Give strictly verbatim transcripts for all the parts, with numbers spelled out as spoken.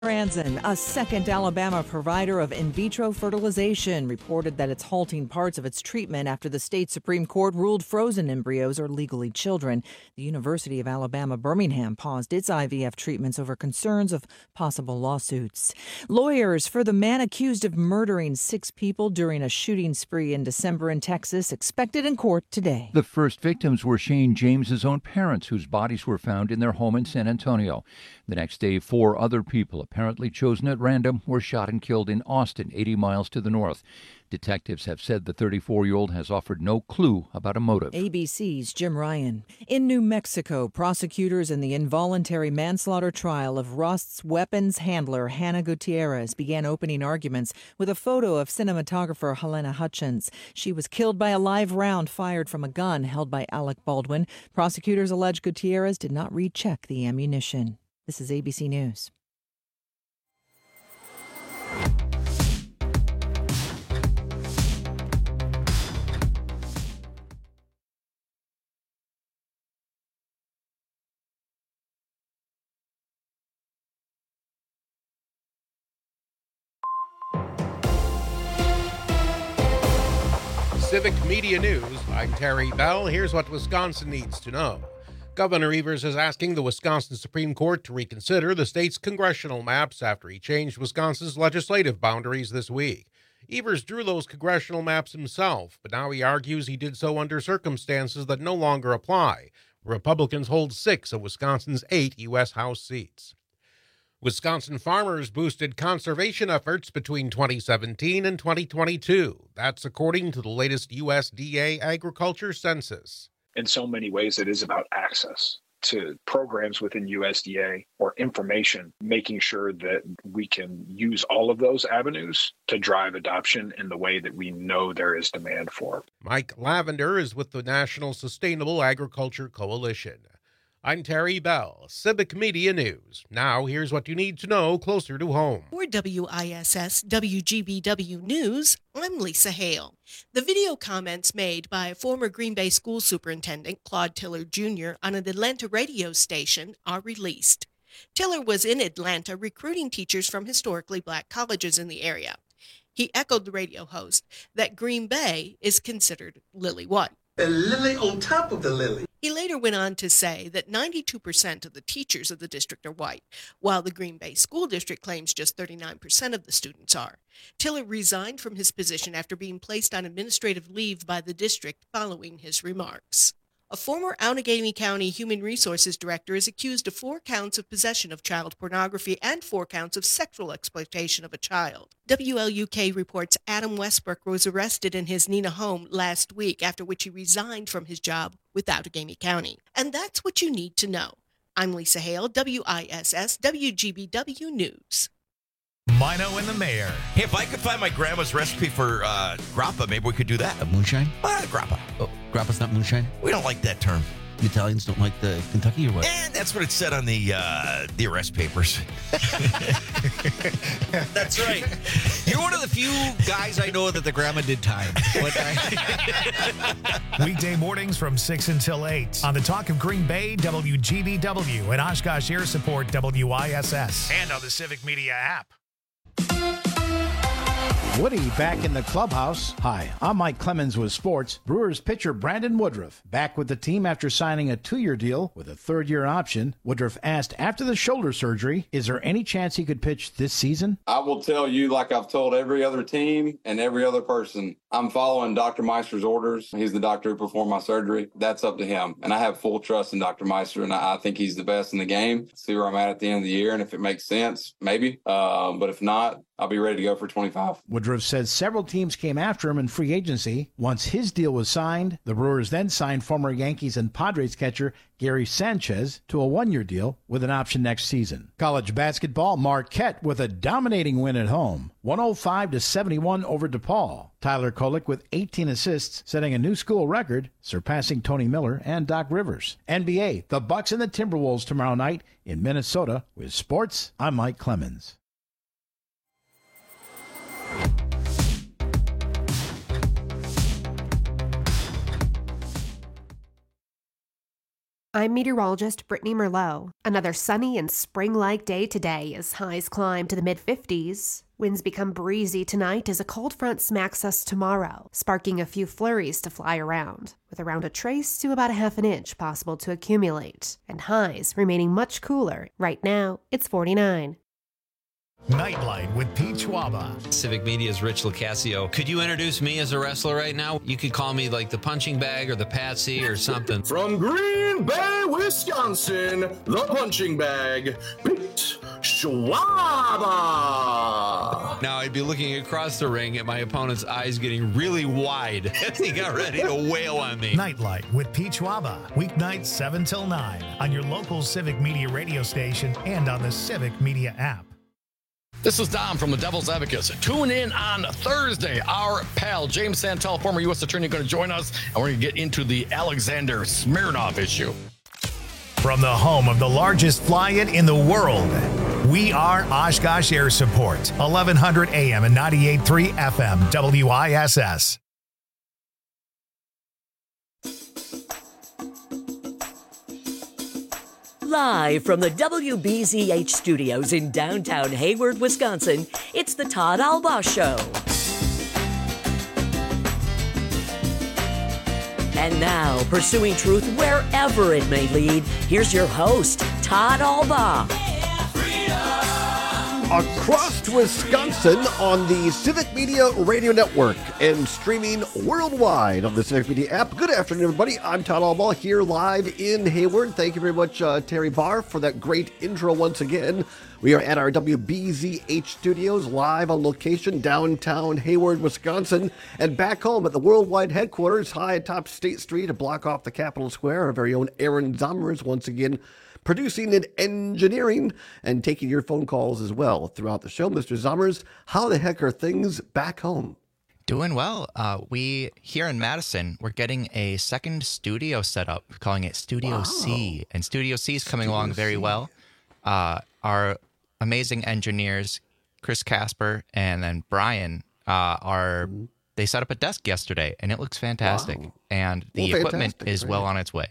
Franzen, a second Alabama provider of in vitro fertilization, reported that it's halting parts of its treatment after the state Supreme Court ruled frozen embryos are legally children. The University of Alabama Birmingham paused its I V F treatments over concerns of possible lawsuits. Lawyers for the man accused of murdering six people during a shooting spree in December in Texas expected in court today. The first victims were Shane James's own parents, whose bodies were found in their home in San Antonio. The next day, four other people, apparently chosen at random, were shot and killed in Austin, eighty miles to the north. Detectives have said the thirty-four-year-old has offered no clue about a motive. A B C's Jim Ryan. In New Mexico, prosecutors in the involuntary manslaughter trial of Rust's weapons handler Hannah Gutierrez began opening arguments with a photo of cinematographer Helena Hutchins. She was killed by a live round fired from a gun held by Alec Baldwin. Prosecutors allege Gutierrez did not recheck the ammunition. This is A B C News. Civic Media News, I'm Terry Bell. Here's what Wisconsin needs to know. Governor Evers is asking the Wisconsin Supreme Court to reconsider the state's congressional maps after he changed Wisconsin's legislative boundaries this week. Evers drew those congressional maps himself, but now he argues he did so under circumstances that no longer apply. Republicans hold six of Wisconsin's eight U S House seats. Wisconsin farmers boosted conservation efforts between twenty seventeen and twenty twenty-two. That's according to the latest U S D A agriculture census. In so many ways, it is about access to programs within U S D A or information, making sure that we can use all of those avenues to drive adoption in the way that we know there is demand for. Mike Lavender is with the National Sustainable Agriculture Coalition. I'm Terry Bell, Civic Media News. Now, here's what you need to know closer to home. For W I S S W G B W News, I'm Lisa Hale. The video comments made by former Green Bay school superintendent Claude Tiller Junior on an Atlanta radio station are released. Tiller was in Atlanta recruiting teachers from historically black colleges in the area. He echoed the radio host that Green Bay is considered lily white. A lily on top of the lily. He later went on to say that ninety-two percent of the teachers of the district are white, while the Green Bay School District claims just thirty-nine percent of the students are. Tiller resigned from his position after being placed on administrative leave by the district following his remarks. A former Allegheny County Human Resources Director is accused of four counts of possession of child pornography and four counts of sexual exploitation of a child. W L U K reports Adam Westbrook was arrested in his Neenah home last week, after which he resigned from his job with Allegheny County. And that's what you need to know. I'm Lisa Hale, W I S S W G B W News. Mino and the Mayor. Hey, if I could find my grandma's recipe for uh, grappa, maybe we could do that. A moonshine? Uh, grappa. Oh, grappa's not moonshine? We don't like that term. The Italians don't like the Kentucky or what? And that's what it said on the uh, the arrest papers. That's right. You're one of the few guys I know that the grandma did time. Weekday mornings from six until eight on the Talk of Green Bay, W G B W, and Oshkosh Air Support, W I S S, and on the Civic Media app. Woody back in the clubhouse. Hi, I'm Mike Clemens with sports. Brewers pitcher Brandon Woodruff back with the team after signing a two-year deal with a third-year option. Woodruff asked after the shoulder surgery, is there any chance he could pitch this season? I will tell you, like I've told every other team and every other person, I'm following Doctor Meister's orders. He's the doctor who performed my surgery. That's up to him. And I have full trust in Doctor Meister, and I, I think he's the best in the game. See where I'm at at the end of the year, and if it makes sense, maybe. Uh, but if not, I'll be ready to go for twenty-five. Woodruff says several teams came after him in free agency. Once his deal was signed, the Brewers then signed former Yankees and Padres catcher Gary Sanchez to a one-year deal with an option next season. College basketball, Marquette with a dominating win at home, one oh five to seventy-one over DePaul. Tyler Kolek with eighteen assists, setting a new school record, surpassing Tony Miller and Doc Rivers. N B A, the Bucks and the Timberwolves tomorrow night in Minnesota. With sports, I'm Mike Clemens. I'm meteorologist Brittany Merlot. Another sunny and spring-like day today as highs climb to the mid-fifties. Winds become breezy tonight as a cold front smacks us tomorrow, sparking a few flurries to fly around, with around a trace to about a half an inch possible to accumulate, and highs remaining much cooler. Right now, it's forty-nine. Nightlight with Pete Schwaba. Civic Media's Rich Lucasio. Could you introduce me as a wrestler right now? You could call me like the punching bag or the patsy or something. From Green Bay, Wisconsin, the punching bag, Pete Schwaba. Now I'd be looking across the ring at my opponent's eyes getting really wide as he got ready to wail on me. Nightlight with Pete Schwaba. Weeknights seven till nine on your local Civic Media radio station and on the Civic Media app. This is Dom from the Devil's Advocates. Tune in on Thursday. Our pal, James Santel, former U S attorney, going to join us, and we're going to get into the Alexander Smirnov issue. From the home of the largest fly-in in the world, we are Oshkosh Air Support, eleven hundred A M and ninety-eight point three F M, W I S S. Live from the W B Z H studios in downtown Hayward, Wisconsin, it's the Todd Albaugh Show. And now, pursuing truth wherever it may lead, here's your host, Todd Albaugh. Across Wisconsin on the Civic Media Radio Network and streaming worldwide on the Civic Media app. Good afternoon, everybody. I'm Todd Albaugh here live in Hayward. Thank you very much, uh, Terry Barr, for that great intro once again. We are at our W B Z H studios, live on location, downtown Hayward, Wisconsin, and back home at the worldwide headquarters, high atop State Street, a block off the Capitol Square. Our very own Aaron Zommers once again producing and engineering and taking your phone calls as well throughout the show. Mister Zommers, how the heck are things back home? Doing well. Uh, we, here in Madison, we're getting a second studio set up, calling it Studio wow. C. And Studio C is coming Studio along very C. well. Uh, our amazing engineers, Chris Casper and then Brian, uh, are mm-hmm. they set up a desk yesterday, and it looks fantastic. Wow. And the well, equipment is right. well on its way.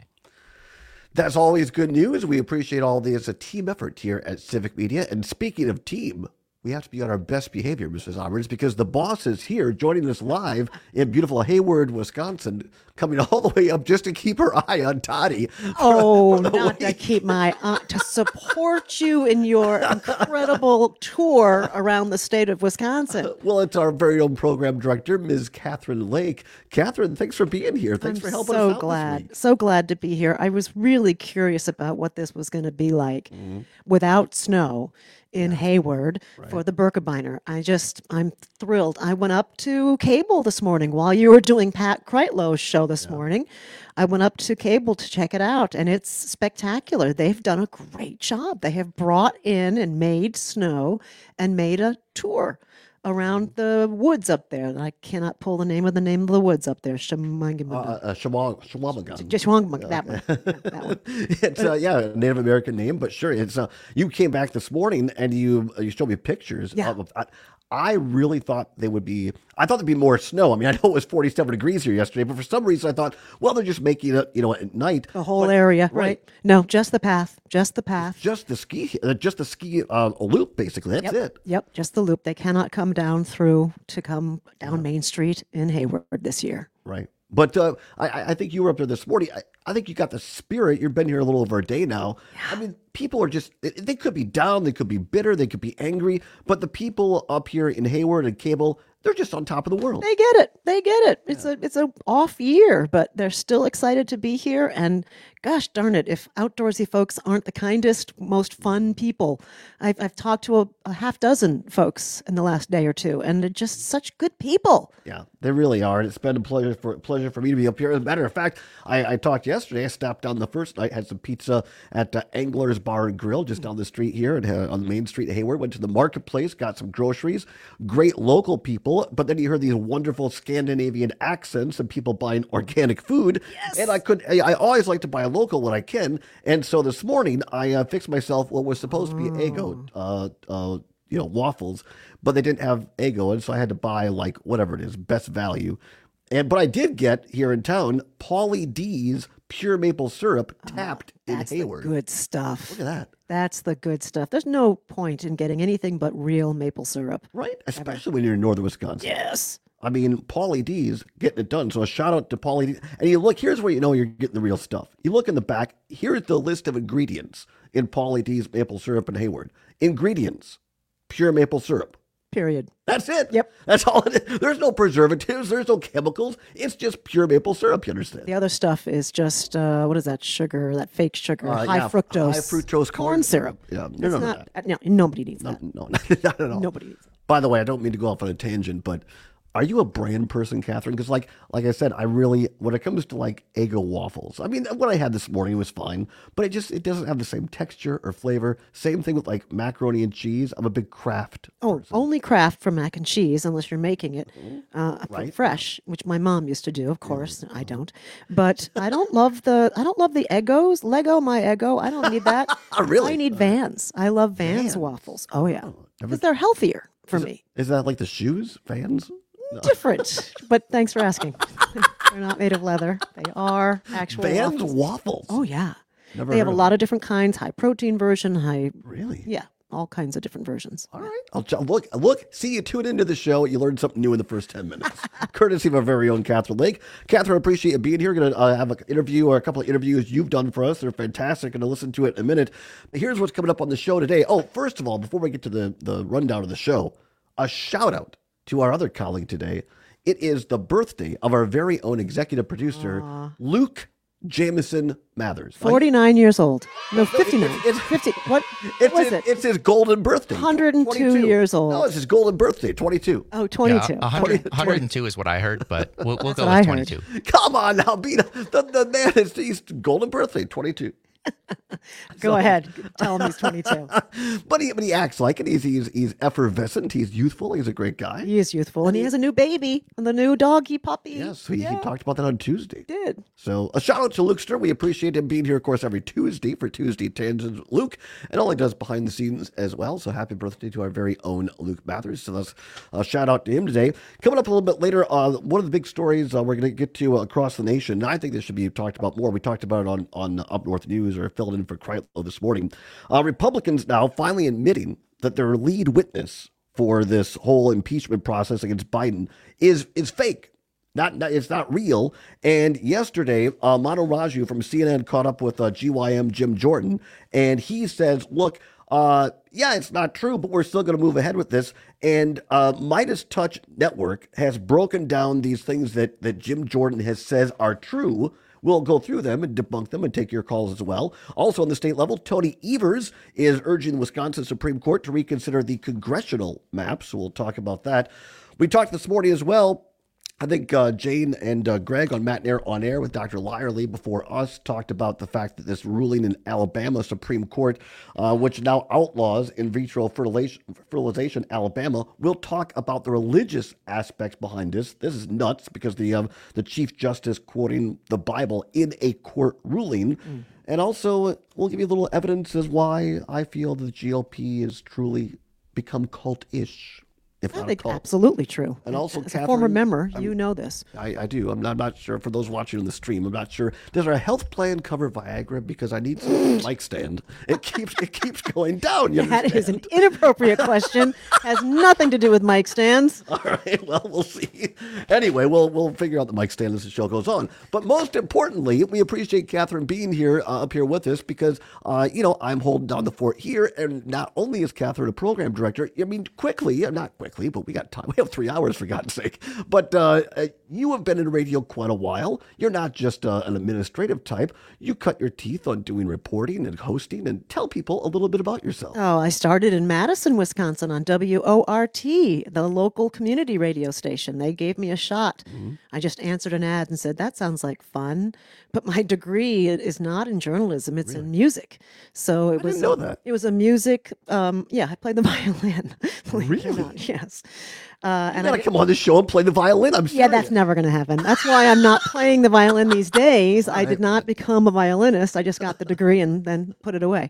That's always good news. We appreciate all this. It's a team effort here at Civic Media. And speaking of team, we have to be on our best behavior, Missus Zommers, because the boss is here joining us live in beautiful Hayward, Wisconsin, coming all the way up just to keep her eye on Toddy. Oh, not week. to keep my eye, to support you in your incredible tour around the state of Wisconsin. Uh, well, it's our very own program director, Miz Catherine Lake. Catherine, thanks for being here. Thanks I'm for helping so us out glad, this week. So glad to be here. I was really curious about what this was going to be like mm-hmm. without snow in Hayward right. for the Birkebeiner. I just, I'm thrilled. I went up to cable this morning while you were doing Pat Kreitlow's show this yeah. morning. I went up to cable to check it out, and it's spectacular. They've done a great job. They have brought in and made snow and made a tour around the woods up there. I cannot pull the name of the name of the woods up there. Shawangam- uh, uh, Shawang- Shawamagan. Shawangam- that one. Yeah, that one. It's uh, yeah, a Native American name, but sure. It's uh, you came back this morning and you you showed me pictures. Yeah. Of, I, I really thought they would be. I thought there'd be more snow. I mean, I know it was forty-seven degrees here yesterday, but for some reason I thought, well, they're just making it, you know, at night. The whole but, area, right. right? No, just the path, just the path. Just the ski, uh, just the ski uh, loop, basically. That's yep. it. Yep, just the loop. They cannot come down through to come down yeah. Main Street in Hayward this year. Right. But uh, I, I think you were up there this morning. I, I think you got the spirit. You've been here a little over a day now. Yeah. I mean, people are just, they could be down, they could be bitter, they could be angry, but the people up here in Hayward and Cable, they're just on top of the world. They get it. They get it. It's yeah. a it's a off year, but they're still excited to be here. And gosh darn it, if outdoorsy folks aren't the kindest, most fun people. I've I've talked to a, a half dozen folks in the last day or two, and they're just such good people. Yeah, they really are. And it's been a pleasure for pleasure for me to be up here. As a matter of fact, I, I talked yesterday. I stopped down the first night, had some pizza at uh, Angler's Bar and Grill just down the street here and uh, on the main street of Hayward. Went to the marketplace, got some groceries. Great local people. But then you heard these wonderful Scandinavian accents and people buying organic food. Yes. And I could, I always like to buy a local when I can. And so this morning I uh, fixed myself what was supposed to be Eggo, uh, uh, you know, waffles, but they didn't have Eggo, and so I had to buy like whatever it is, best value. And but I did get here in town Paulie D's pure maple syrup tapped oh, in that's Hayward. The good stuff. Look at that. That's the good stuff. There's no point in getting anything but real maple syrup. Right, especially when you're in northern Wisconsin. Yes. I mean, Paulie D's getting it done. So a shout out to Paulie D. And you look, here's where you know you're getting the real stuff. You look in the back, here's the list of ingredients in Paulie D's maple syrup in Hayward. Ingredients, pure maple syrup. Period. That's it. Yep. That's all it is. There's no preservatives. There's no chemicals. It's just pure maple syrup, you understand? The other stuff is just, uh, what is that sugar, that fake sugar, Uh, high yeah, fructose. High fructose corn, corn syrup. Yeah, It's none of not, that. no, nobody needs No, that. no, not at all. Nobody needs that. By the way, I don't mean to go off on a tangent, but are you a brand person, Catherine? Because like like I said, I really, when it comes to like Eggo waffles, I mean, what I had this morning was fine, but it just, it doesn't have the same texture or flavor. Same thing with like macaroni and cheese. I'm a big Kraft. Oh, only Kraft for mac and cheese, unless you're making it uh, Right. fresh, which my mom used to do. Of course, I don't. But I don't love the I don't love the Eggos. Lego my Eggo. I don't need that. Really? I need Vans. I love Vans Vans? waffles. Oh yeah, never- because they're healthier for Is, me. is that like the shoes, Vans? No. Different, but thanks for asking. They're not made of leather. They are actual Vans waffles. waffles. Oh yeah, Never they have heard a of lot of different kinds. High protein version. High. Really? Yeah, all kinds of different versions. All right. I'll ch- look, look, see, you tune into the show. You learned something new in the first ten minutes. Courtesy of our very own Catherine Lake. Catherine, appreciate you being here. Going to uh, have an interview or a couple of interviews you've done for us. They're fantastic. Going to listen to it in a minute. But here's what's coming up on the show today. Oh, first of all, before we get to the, the rundown of the show, a shout out to our other colleague today. It is the birthday of our very own executive producer, Aw. Luke Jameson Mathers. Forty-nine years old. No, fifty-nine. It's, fifty. What? it's, what was his, it? it's his golden birthday. one hundred two twenty-two. years old. No, it's his golden birthday, twenty-two. Oh, twenty-two. Yeah, one hundred, one hundred two is what I heard, but we'll, we'll go what with I heard. twenty-two. Come on now, beat the, the man is he's golden birthday, twenty-two. Go So- ahead. Tell him he's twenty-two. But he but he acts like it. He's he's he's effervescent. He's youthful. He's a great guy. He is youthful, and he has a new baby, the new doggy puppy. Yes, he, he talked about that on Tuesday. Did. So a shout out to Luke Stern. We appreciate him being here, of course, every Tuesday for Tuesday Tangents with Luke, and all he does behind the scenes as well. So happy birthday to our very own Luke Mathers. So let's uh, shout out to him today. Coming up a little bit later, uh, one of the big stories uh, we're going to get to uh, across the nation. And I think this should be talked about more. We talked about it on on Up North News or filled in for Kreitlow this morning. Uh, Republicans now finally admitting that their lead witness for this whole impeachment process against Biden is is fake. Not, not it's not real. And yesterday, uh, Manu Raju from C N N caught up with uh, G Y M Jim Jordan, and he says, "Look, uh, yeah, it's not true, but we're still going to move ahead with this." And uh, Midas Touch Network has broken down these things that that Jim Jordan has says are true. We'll go through them and debunk them and take your calls as well. Also on the state level, Tony Evers is urging the Wisconsin Supreme Court to reconsider the congressional map. So we'll talk about that. We talked this morning as well. I think uh, Jane and uh, Greg on Matt and Air on Air with Doctor Lyerly before us talked about the fact that this ruling in Alabama Supreme Court, uh, which now outlaws in vitro fertilization, fertilization Alabama, will talk about the religious aspects behind this. This is nuts because the um, the Chief Justice quoting the Bible in a court ruling. Mm. And also, we'll give you a little evidence as why I feel that the G O P has truly become cult-ish. If I not think a cult. absolutely true. And also, as Catherine, a former member, I'm- you know this. I, I do. I'm not, I'm not sure. For those watching on the stream, I'm not sure. Does our health plan cover Viagra? Because I need some mic stand. It keeps it keeps going down. You That is understand? an inappropriate question. Has nothing to do with mic stands. All right. Well, we'll see. Anyway, we'll we'll figure out the mic stand as the show goes on. But most importantly, we appreciate Catherine being here uh, up here with us because uh, you know I'm holding down the fort here, and not only is Catherine a program director. I mean, quickly, not quickly, but we got time. We have three hours for God's sake. But uh, uh, you have been in radio quite a while. You're not just uh, an administrative type. You cut your teeth on doing reporting and hosting. And tell people a little bit about yourself. Oh, I started in Madison, Wisconsin on W O R T, the local community radio station. They gave me a shot. Mm-hmm. I just answered an ad and said, that sounds like fun. But my degree is not in journalism. It's really? in music. So it I was didn't know a, that. It was a music. Um, yeah, I played the violin. Really? Not, yes. Uh, You and gotta I, come on the show and play the violin. I'm yeah, that's never going to happen. That's why I'm not playing the violin these days. I did not become a violinist. I just got the degree and then put it away.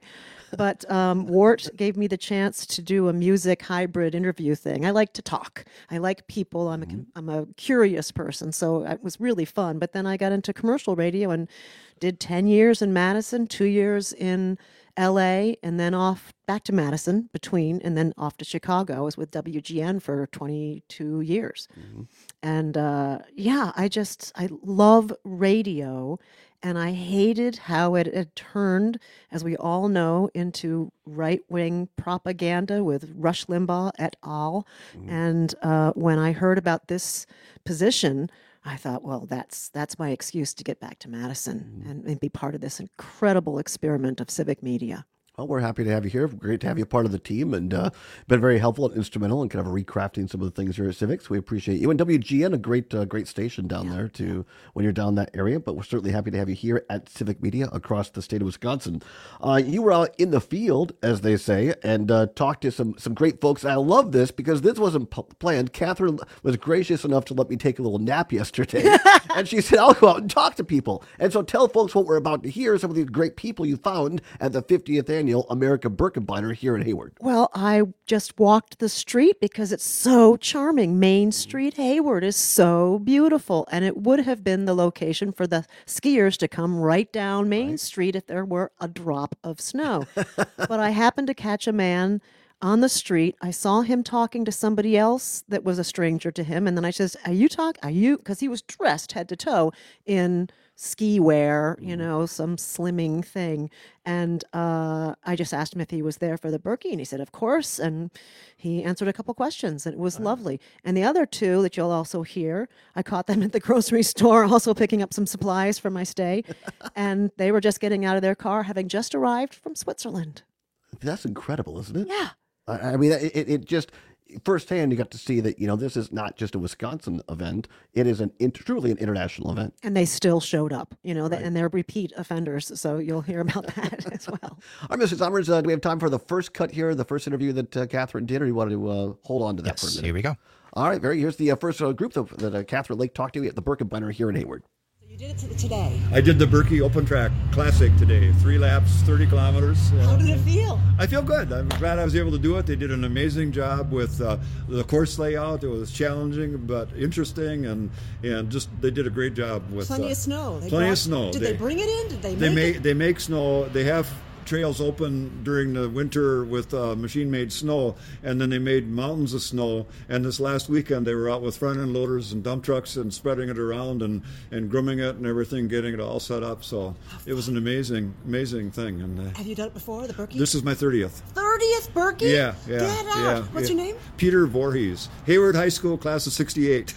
But um, Wart gave me the chance to do a music hybrid interview thing. I like to talk. I like people. I'm a, I'm a curious person, so it was really fun. But then I got into commercial radio and did ten years in Madison, two years in L A, and then off back to Madison between, and then off to Chicago. I was with W G N for twenty-two years. Mm-hmm. And uh, yeah, I just, I love radio, and I hated how it had turned, as we all know, into right-wing propaganda with Rush Limbaugh et al. Mm-hmm. And uh, when I heard about this position, I thought, well, that's that's my excuse to get back to Madison mm-hmm. and, and be part of this incredible experiment of civic media. Well, we're happy to have you here. Great to have you part of the team, and uh, been very helpful and instrumental in kind of recrafting some of the things here at Civics. We appreciate you. And W G N, a great uh, great station down yeah, there to yeah. when you're down that area, but we're certainly happy to have you here at Civic Media across the state of Wisconsin. Uh, you were out in the field, as they say, and uh, talked to some, some great folks. And I love this because this wasn't p- planned. Catherine was gracious enough to let me take a little nap yesterday, and she said, I'll go out and talk to people. And so tell folks what we're about to hear, some of these great people you found at the fiftieth Annual American Birkebeiner here in Hayward. Well, I just walked the street because it's so charming. Main Street, Hayward is so beautiful, and it would have been the location for the skiers to come right down Main right. Street if there were a drop of snow. But I happened to catch a man on the street. I saw him talking to somebody else that was a stranger to him, and then I says, are you talking? Are you? Because he was dressed head to toe in ski wear, you know, some slimming thing. And uh, I just asked him if he was there for the Berkey, and he said, of course. And he answered a couple questions, and it was lovely. And the other two that you'll also hear, I caught them at the grocery store, also picking up some supplies for my stay. And they were just getting out of their car, having just arrived from Switzerland. That's incredible, isn't it? Yeah. I, I mean, it, it just... firsthand, you got to see that, you know, this is not just a Wisconsin event. It is an truly an international event. And they still showed up, you know, right. and they're repeat offenders. So you'll hear about that as well. All right, Mister Summers, uh, do we have time for the first cut here, the first interview that uh, Catherine did, or do you want to uh, hold on to that yes, for a minute? Here we go. All right, very. Here's the uh, first uh, group that, that uh, Catherine Lake talked to at the Birkebeiner here in Hayward. You did it today. I did the Berkey Open Track Classic today. Three laps, thirty kilometers. How did it feel? I feel good. I'm glad I was able to do it. They did an amazing job with uh, the course layout. It was challenging but interesting, and and just they did a great job with plenty uh, of snow. They plenty brought, of snow. Did they, they bring it in? Did they? They make make it? they make snow. They have trails open during the winter with uh, machine-made snow, and then they made mountains of snow. And this last weekend, they were out with front-end loaders and dump trucks and spreading it around and, and grooming it and everything, getting it all set up. So it was an amazing, amazing thing. And uh, have you done it before, the Berkey? This is my thirtieth. thirtieth Berkey? Yeah, yeah. Get out. Yeah, What's yeah. your name? Peter Voorhees. Hayward High School, class of sixty-eight.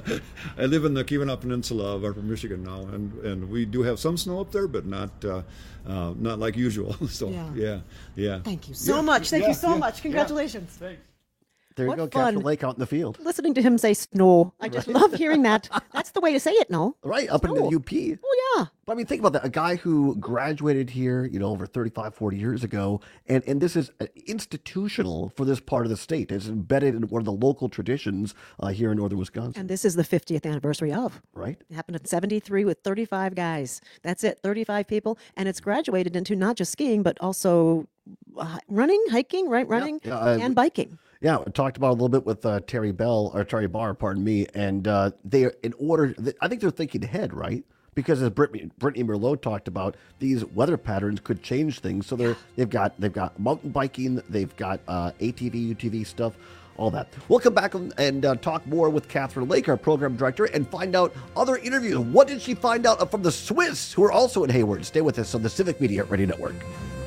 I live in the Keweenaw Peninsula of Upper Michigan now, and, and we do have some snow up there, but not uh, uh, not like usual. So yeah. yeah. Yeah. Thank you so yeah. much. Thank yeah. you so yeah. much. Congratulations. Yeah. Thanks. There you what go, fun. Catherine Lake out in the field. Listening to him say snow. I just right. love hearing that. That's the way to say it, no? Right, up snow. in the U P. Oh, yeah. But I mean, think about that. A guy who graduated here, you know, over thirty-five, forty years ago, and, and this is institutional for this part of the state. It's embedded in one of the local traditions uh, here in northern Wisconsin. And this is the fiftieth anniversary of. Right. It happened in seventy-three with thirty-five guys. That's it, thirty-five people. And it's graduated into not just skiing, but also uh, running, hiking, right? Running yeah, uh, and biking. Yeah, I talked about it a little bit with uh, Terry Bell, or Terry Barr, pardon me, and uh, they, in order, I think they're thinking ahead, right? Because as Brittany, Brittany Merlot talked about, these weather patterns could change things. So they're they've got they've got mountain biking, they've got uh, A T V, U T V stuff, all that. We'll come back and uh, talk more with Catherine Lake, our program director, and find out other interviews. What did she find out from the Swiss, who are also in Hayward? Stay with us on the Civic Media Radio Network.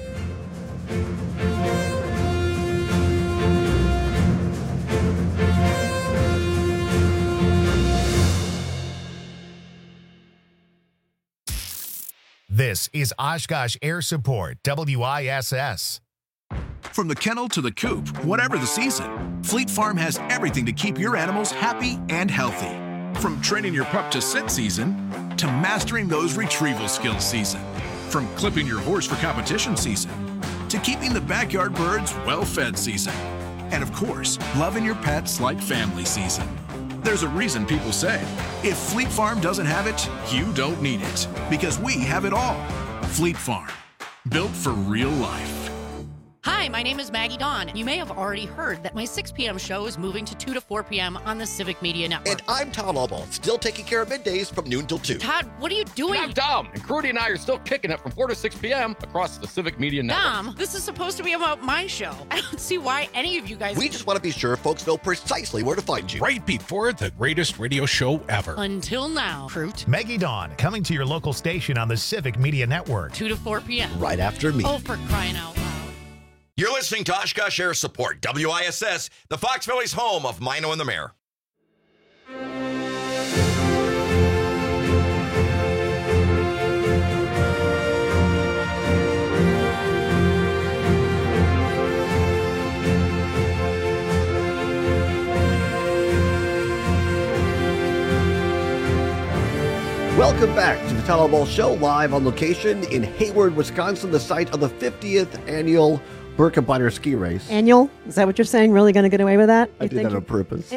This is Oshkosh Air Support, W I S S. From the kennel to the coop, whatever the season, Fleet Farm has everything to keep your animals happy and healthy. From training your pup to sit season, to mastering those retrieval skills season. From clipping your horse for competition season, to keeping the backyard birds well-fed season. And of course, loving your pets like family season. There's a reason people say, if Fleet Farm doesn't have it, you don't need it. Because we have it all. Fleet Farm, built for real life. Hi, my name is Maggie Dawn. You may have already heard that my six p.m. show is moving to two to four p.m. on the Civic Media Network. And I'm Todd Albaugh, still taking care of middays from noon till two. Todd, what are you doing? I'm Dom, and Crudy and I are still kicking it from four to six p.m. across the Civic Media Network. Dom, this is supposed to be about my show. I don't see why any of you guys... We just want to be sure folks know precisely where to find you. Right before the greatest radio show ever. Until now, Fruit. Maggie Dawn, coming to your local station on the Civic Media Network. two to four p.m. Right after me. Oh, for crying out loud. You're listening to Oshkosh Air Support, W I S S, the Fox Valley's home of Mino and the Mayor. Welcome back to the Todd Albaugh Show, live on location in Hayward, Wisconsin, the site of the fiftieth annual Birkebeiner ski race. Annual? Is that what you're saying? Really going to get away with that? I You did think that on you- purpose.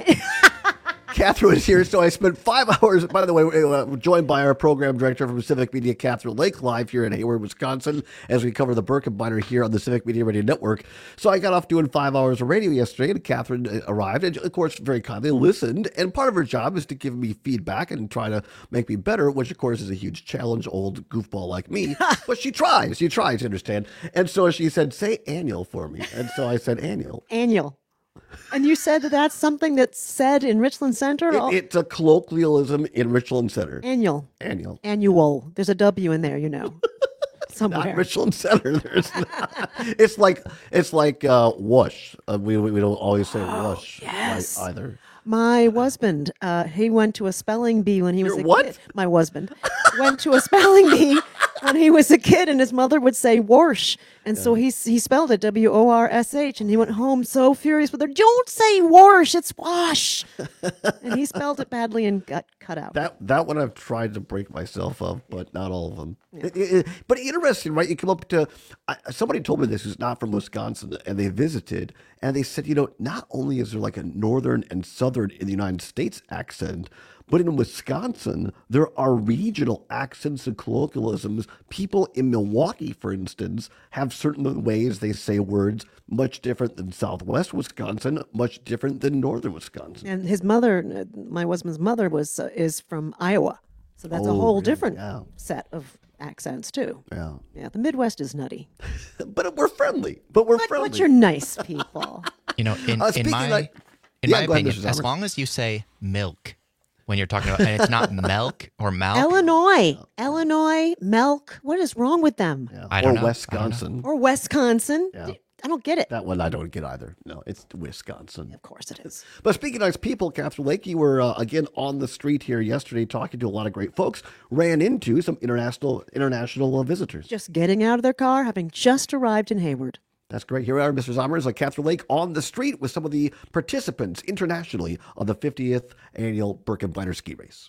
Catherine is here, so I spent five hours, by the way, uh, joined by our program director from Civic Media, Catherine Lake, live here in Hayward, Wisconsin, as we cover the Birkebeiner here on the Civic Media Radio Network. So I got off doing five hours of radio yesterday, and Catherine arrived, and of course, very kindly listened, and part of her job is to give me feedback and try to make me better, which of course is a huge challenge, old goofball like me, but she tries, she tries to understand. And so she said, say annual for me, and so I said annual. Annual. And you said that that's something that's said in Richland Center? It, it's a colloquialism in Richland Center. Annual. Annual. Annual. There's a W in there, you know. Somewhere. Not Richland Center. There's not. It's like it's like uh, whoosh. Uh, we we don't always say whoosh yes. right, either. My husband, uh, he went to a spelling bee when he was Your a what? kid. My husband went to a spelling bee when he was a kid, and his mother would say "warsh," and so he he spelled it W O R S H, and he went home so furious with her. Don't say "warsh," it's "wash," and he spelled it badly and got cut out. That that one I've tried to break myself of, but not all of them. It- it- but interesting, right? You come up to I, somebody told me this who's not from Wisconsin, and they visited, and they said, you know, not only is there like a northern and southern in the United States accent, but in Wisconsin there are regional accents and colloquialisms. People in Milwaukee, for instance, have certain ways they say words much different than Southwest Wisconsin, much different than Northern Wisconsin. And his mother, my husband's mother, was uh, is from Iowa, so that's a Oh, whole really? different Yeah. set of accents too. Yeah. Yeah, the Midwest is nutty. But we're friendly. But we're but, friendly. But you're nice people. You know, in, Uh, in speaking my like- in Yeah, my go ahead, opinion, Missus as Albert. long as you say milk when you're talking about, and it's not milk or milk. Illinois, Illinois, milk. What is wrong with them? I don't or know. Wisconsin. Or Wisconsin. Yeah. I don't get it. That one I don't get either. No, it's Wisconsin. Of course it is. But speaking of nice people, Catherine Lake, you were uh, again on the street here yesterday talking to a lot of great folks. Ran into some international international uh, visitors. Just getting out of their car, having just arrived in Hayward. That's great. Here we are, Mister Zommers, like Catherine Lake, on the street with some of the participants internationally on the fiftieth annual Birkebeiner ski race.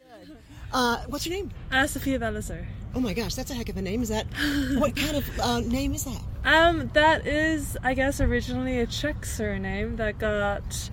Uh, what's your name? Uh, Sophia Belisar. Oh my gosh, that's a heck of a name. Is that what kind of uh, name is that? Um, that is, I guess, originally a Czech surname that got,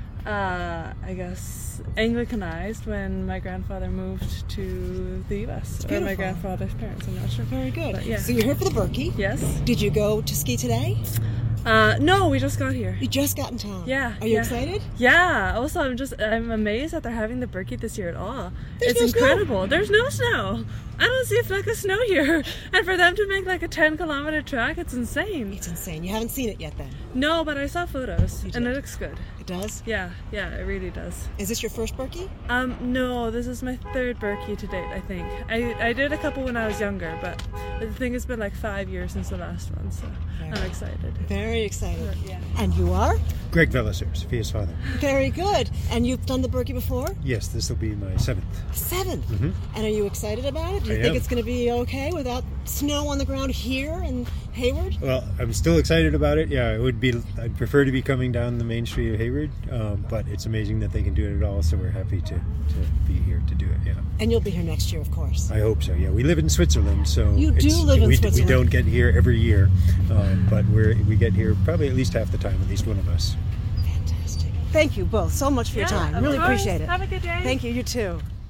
uh, I guess, Anglicanized when my grandfather moved to the U S It's Or my beautiful. grandfather's parents, I'm not sure. Very good. But, yeah. So you're here for the Berkey. Yes. Did you go to ski today? Uh, no, we just got here. You just got in town. Yeah. Are you yeah. excited? Yeah. Also, I'm just, I'm amazed that they're having the Berkey this year at all. There's it's no snow. incredible. There's no snow. I don't see a fleck of snow here. And for them to make like a ten kilometer track, it's insane. It's insane. You haven't seen it yet then? No, but I saw photos and did? it looks good. It does? Yeah, yeah, it really does. Is this your first Berkey? Um, no, this is my third Berkey to date, I think. I, I did a couple when I was younger, but the thing has been like five years since the last one, so Very I'm excited. Very excited. Yeah. And you are? Greg Velisar, Sophia's father. Very good. And you've done the Berkey before? Yes, this will be my seventh. Seventh. Mhm. And are you excited about it? Do you I think am. it's going to be okay without snow on the ground here in Hayward? Well, I'm still excited about it. Yeah, it would be. I'd prefer to be coming down the main street of Hayward, um, but it's amazing that they can do it at all. So we're happy to, to be here to do it. Yeah, And you'll be here next year, of course. I hope so. Yeah, we live in Switzerland, so You do it's- live in we, Switzerland. We don't get here every year, um, but we're we get here probably at least half the time. At least one of us. Thank you both so much for your Yeah, time. of Really course. appreciate it. Have a good day. Thank you. You too.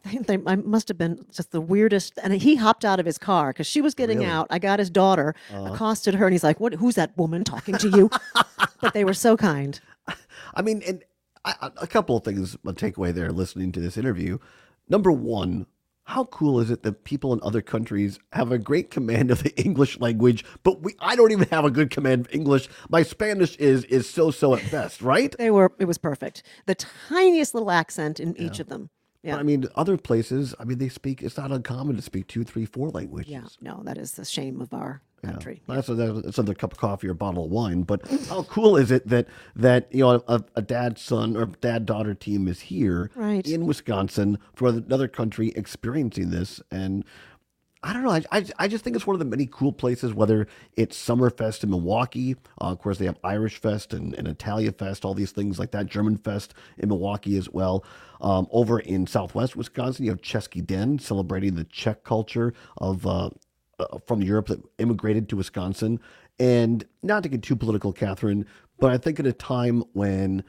I think they I must have been just the weirdest. And he hopped out of his car because she was getting Really? out. I got his daughter, Uh-huh. accosted her, and he's like, "What? Who's that woman talking to you?" But they were so kind. I mean, and I, a couple of things a takeaway there listening to this interview. Number one, how cool is it that people in other countries have a great command of the English language, but we I don't even have a good command of English. My Spanish is is so-so at best, right? They were. It was perfect. The tiniest little accent in each of them. Yeah. But I mean, other places, I mean, they speak, it's not uncommon to speak two, three, four languages. Yeah. No, that is the shame of our country. Yeah. That's, a, that's another cup of coffee or bottle of wine. But how cool is it that, that you know, a, a dad-son or dad-daughter team is here Right. in Wisconsin for another country experiencing this? And I don't know. I, I, I just think it's one of the many cool places, whether it's Summerfest in Milwaukee. Uh, of course, they have Irish Fest and, and Italia Fest, all these things like that. German Fest in Milwaukee as well. Um, over in Southwest Wisconsin, you have Český Den, celebrating the Czech culture of uh, uh, from Europe that immigrated to Wisconsin. And not to get too political, Catherine, but I think at a time when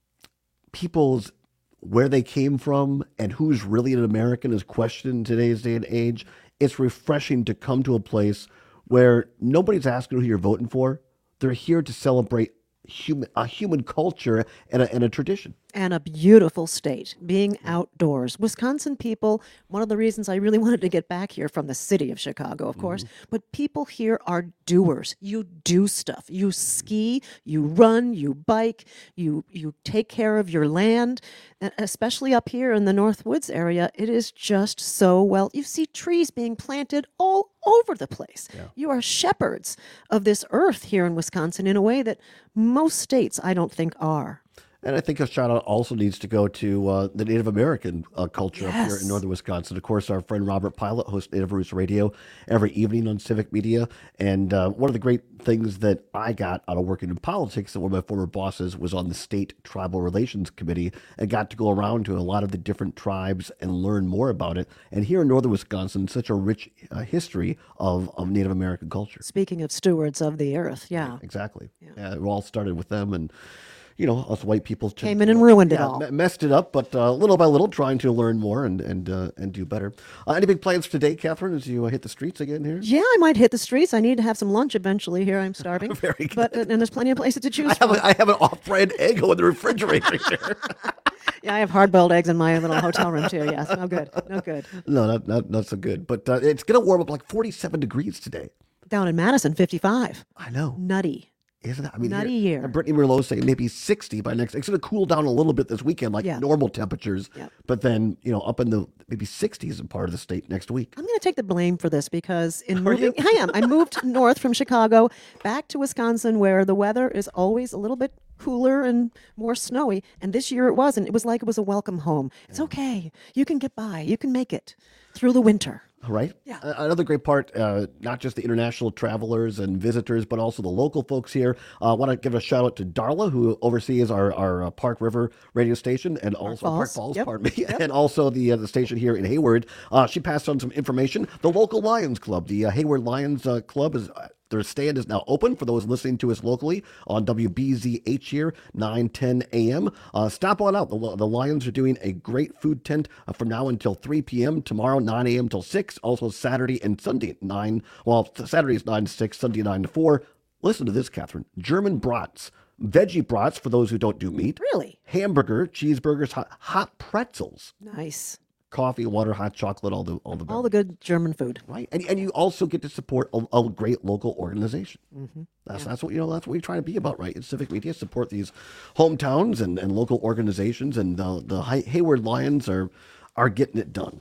people's where they came from and who's really an American is questioned in today's day and age, it's refreshing to come to a place where nobody's asking who you're voting for. They're here to celebrate human a human culture and a, and a tradition. And a beautiful state, being outdoors. Wisconsin people, one of the reasons I really wanted to get back here from the city of Chicago, of course, but people here are doers. You do stuff. You ski, you run, you bike, you you take care of your land. And especially up here in the North Woods area, it is just so well. You see trees being planted all over the place. Yeah. You are shepherds of this earth here in Wisconsin in a way that most states, I don't think, are. And I think a shout out also needs to go to uh, the Native American uh, culture up here Yes. in northern Wisconsin. Of course, our friend Robert Pilot hosts Native Roots Radio every evening on Civic Media. And uh, one of the great things that I got out of working in politics, and one of my former bosses was on the State Tribal Relations Committee and got to go around to a lot of the different tribes and learn more about it. And here in northern Wisconsin, such a rich uh, history of, of Native American culture. Speaking of stewards of the earth, yeah. Exactly. Yeah, it all started with them, and you know, us white people just, Came in and ruined it yeah, all. me- messed it up, but uh, little by little, trying to learn more and and uh, and do better. Uh, any big plans for today, Catherine? As you uh, hit the streets again here? Yeah, I might hit the streets. I need to have some lunch eventually here. I'm starving. Very good. But, and there's plenty of places to choose I have, from. a, I have an off-brand Eggo in the refrigerator here. Yeah, I have hard-boiled eggs in my little hotel room too. Yes, no good, no good. No, not not not so good. But uh, it's going to warm up like forty-seven degrees today. Down in Madison, fifty-five. I know. Nutty. Isn't that? I mean, Nutty here- year. Brittany Merlot saying maybe sixty by next. It's going to cool down a little bit this weekend, like Yeah. normal temperatures. Yep. But then, you know, up in the maybe sixties in part of the state next week. I'm going to take the blame for this because in Are moving, you? I am. I moved north from Chicago back to Wisconsin, where the weather is always a little bit cooler and more snowy. And this year it wasn't. It was like it was a welcome home. It's okay. You can get by. You can make it through the winter. Right? Yeah. Uh, another great part, uh, not just the international travelers and visitors, but also the local folks here. I uh, want to give a shout out to Darla, who oversees our, our uh, Park River radio station and also Park Falls. Falls, Yep. pardon me, Yep. and also the uh, the station here in Hayward. Uh, she passed on some information. The local Lions Club, the uh, Hayward Lions uh, Club, is uh, their stand is now open for those listening to us locally on W B Z H here, nine ten a.m. Uh, stop on out. The, the Lions are doing a great food tent uh, from now until three p.m. Tomorrow, nine a.m. till six. Also Saturday and Sunday at nine. Well, Saturday is nine to six, Sunday nine to four. Listen to this, Catherine. German brats. Veggie brats for those who don't do meat. Really? Hamburger, cheeseburgers, hot, hot pretzels. Nice. Coffee, water, hot chocolate, all the all the All the good German food. right, and and you also get to support a, a great local organization. Mm-hmm. That's that's what you know. That's what you're trying to be about, right? In Civic Media, support these hometowns and, and local organizations, and the the Hay- Hayward Lions are are getting it done.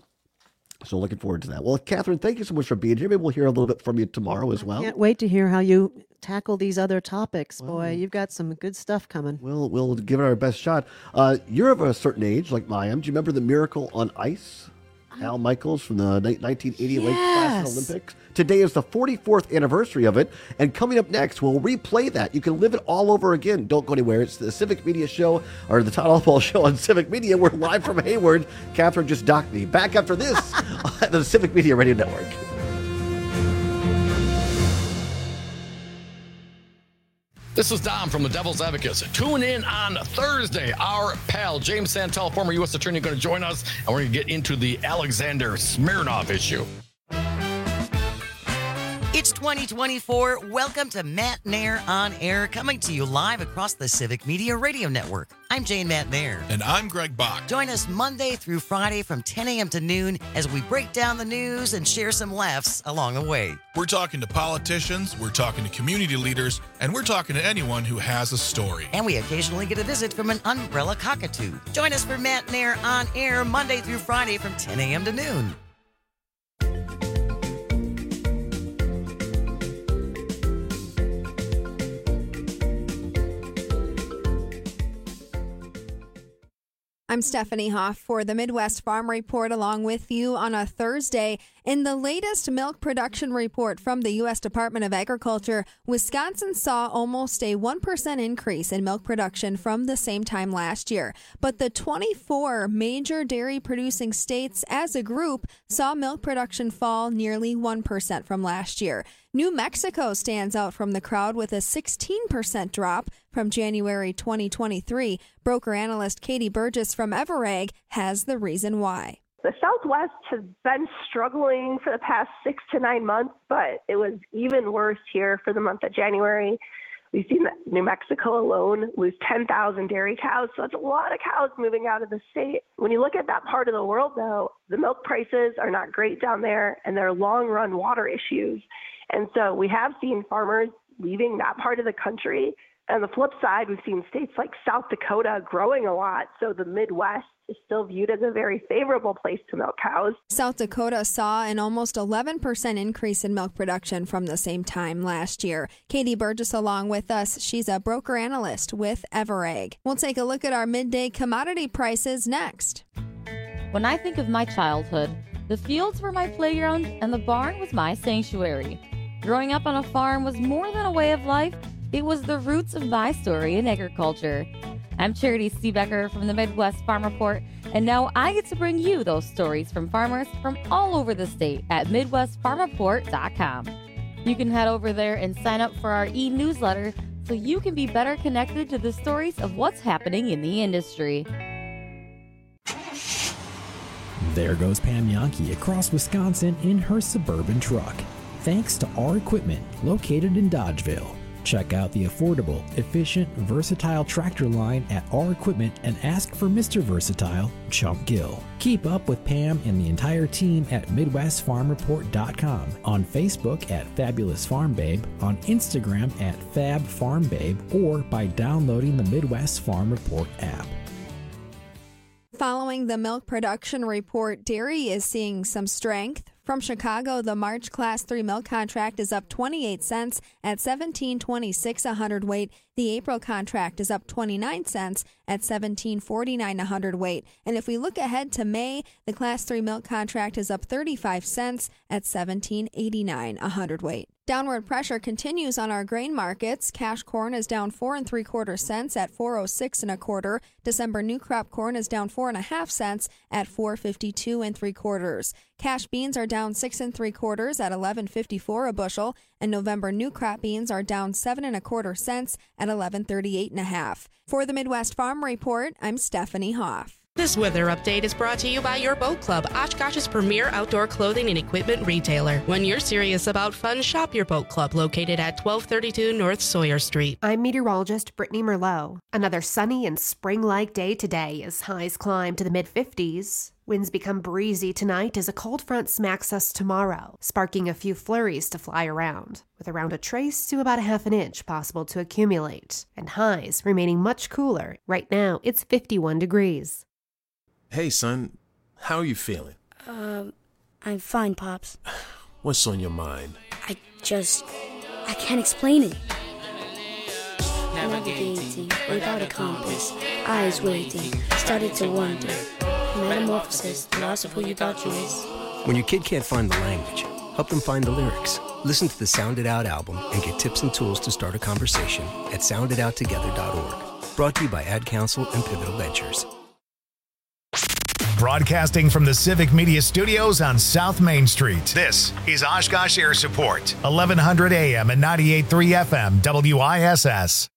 So looking forward to that. Well, Catherine, thank you so much for being here. Maybe we'll hear a little bit from you tomorrow as well. Can't wait to hear how you tackle these other topics. Boy, you've got some good stuff coming. We'll we'll give it our best shot. Uh, you're of a certain age, like I am. Do you remember the Miracle on Ice? Al Michaels from the ni- nineteen eighty Lake Placid Yes. Olympics. Today is the forty-fourth anniversary of it, and coming up next, we'll replay that. You can live it all over again. Don't go anywhere. It's the Civic Media Show, or the Todd Allball Show on Civic Media. We're live from Hayward. Catherine just docked me. Back after this on the Civic Media Radio Network. This is Dom from the Devil's Advocates. Tune in on Thursday. Our pal, James Santel, former U S attorney, going to join us, and we're going to get into the Alexander Smirnov issue. It's twenty twenty-four. Welcome to Matt Nair On Air, coming to you live across the Civic Media Radio Network. I'm Jane Matt Nair. And I'm Greg Bach. Join us Monday through Friday from ten a.m. to noon as we break down the news and share some laughs along the way. We're talking to politicians, we're talking to community leaders, and we're talking to anyone who has a story. And we occasionally get a visit from an umbrella cockatoo. Join us for Matt Nair On Air Monday through Friday from ten a.m. to noon. I'm Stephanie Hoff for the Midwest Farm Report along with you on a Thursday. In the latest milk production report from the U S Department of Agriculture, Wisconsin saw almost a one percent increase in milk production from the same time last year. But the twenty-four major dairy producing states as a group saw milk production fall nearly one percent from last year. New Mexico stands out from the crowd with a sixteen percent drop from January twenty twenty-three. Broker analyst Katie Burgess from Everegg has the reason why. The Southwest has been struggling for the past six to nine months, but it was even worse here for the month of January. We've seen that New Mexico alone lose ten thousand dairy cows, so that's a lot of cows moving out of the state. When you look at that part of the world, though, the milk prices are not great down there, and there are long-run water issues. And so we have seen farmers leaving that part of the country. On the flip side, we've seen states like South Dakota growing a lot, so the Midwest is still viewed as a very favorable place to milk cows. South Dakota saw an almost eleven percent increase in milk production from the same time last year. Katie Burgess along with us. She's a broker analyst with Everegg. We'll take a look at our midday commodity prices next. When I think of my childhood, the fields were my playground and the barn was my sanctuary. Growing up on a farm was more than a way of life. It was the roots of my story in agriculture. I'm Charity Seebecker from the Midwest Farm Report, and now I get to bring you those stories from farmers from all over the state at midwest farm report dot com. You can head over there and sign up for our e-newsletter so you can be better connected to the stories of what's happening in the industry. There goes Pam Yankee across Wisconsin in her Suburban truck, thanks to our equipment located in Dodgeville. Check out the affordable, efficient, versatile tractor line at our equipment and ask for Mister Versatile, Chump Gill. Keep up with Pam and the entire team at midwest farm report dot com, on Facebook at Fabulous Farm Babe, on Instagram at Fab Farm Babe, or by downloading the Midwest Farm Report app. Following the milk production report, dairy is seeing some strength. From Chicago, the March Class three milk contract is up twenty-eight cents at seventeen twenty-six a hundredweight. The April contract is up twenty-nine cents at seventeen forty-nine a hundredweight. And if we look ahead to May, the Class three milk contract is up thirty-five cents at seventeen eighty-nine a hundredweight. Downward pressure continues on our grain markets. Cash corn is down four and three quarter cents at four oh six and a quarter. December new crop corn is down four and a half cents at four fifty-two and three quarters. Cash beans are down six and three quarters at eleven fifty-four a bushel, and November new crop beans are down seven and a quarter cents at eleven thirty-eight and a half. For the Midwest Farm Report, I'm Stephanie Hoff. This weather update is brought to you by Your Boat Club, Oshkosh's premier outdoor clothing and equipment retailer. When you're serious about fun, shop Your Boat Club, located at twelve thirty-two North Sawyer Street. I'm meteorologist Brittany Merlot. Another sunny and spring-like day today as highs climb to the mid fifties. Winds become breezy tonight as a cold front smacks us tomorrow, sparking a few flurries to fly around, with around a trace to about a half an inch possible to accumulate, and highs remaining much cooler. Right now, it's fifty-one degrees. Hey, son, how are you feeling? Um, I'm fine, Pops. What's on your mind? I just... I can't explain it. Navigating without a compass, eyes waiting, started to wonder. Metamorphosis, the loss of who you thought you was. When your kid can't find the language, help them find the lyrics. Listen to the Sound It Out album and get tips and tools to start a conversation at sound it out together dot org. Brought to you by Ad Council and Pivotal Ventures. Broadcasting from the Civic Media Studios on South Main Street, this is Oshkosh Air Support, eleven hundred A M and ninety-eight point three F M, W I S S.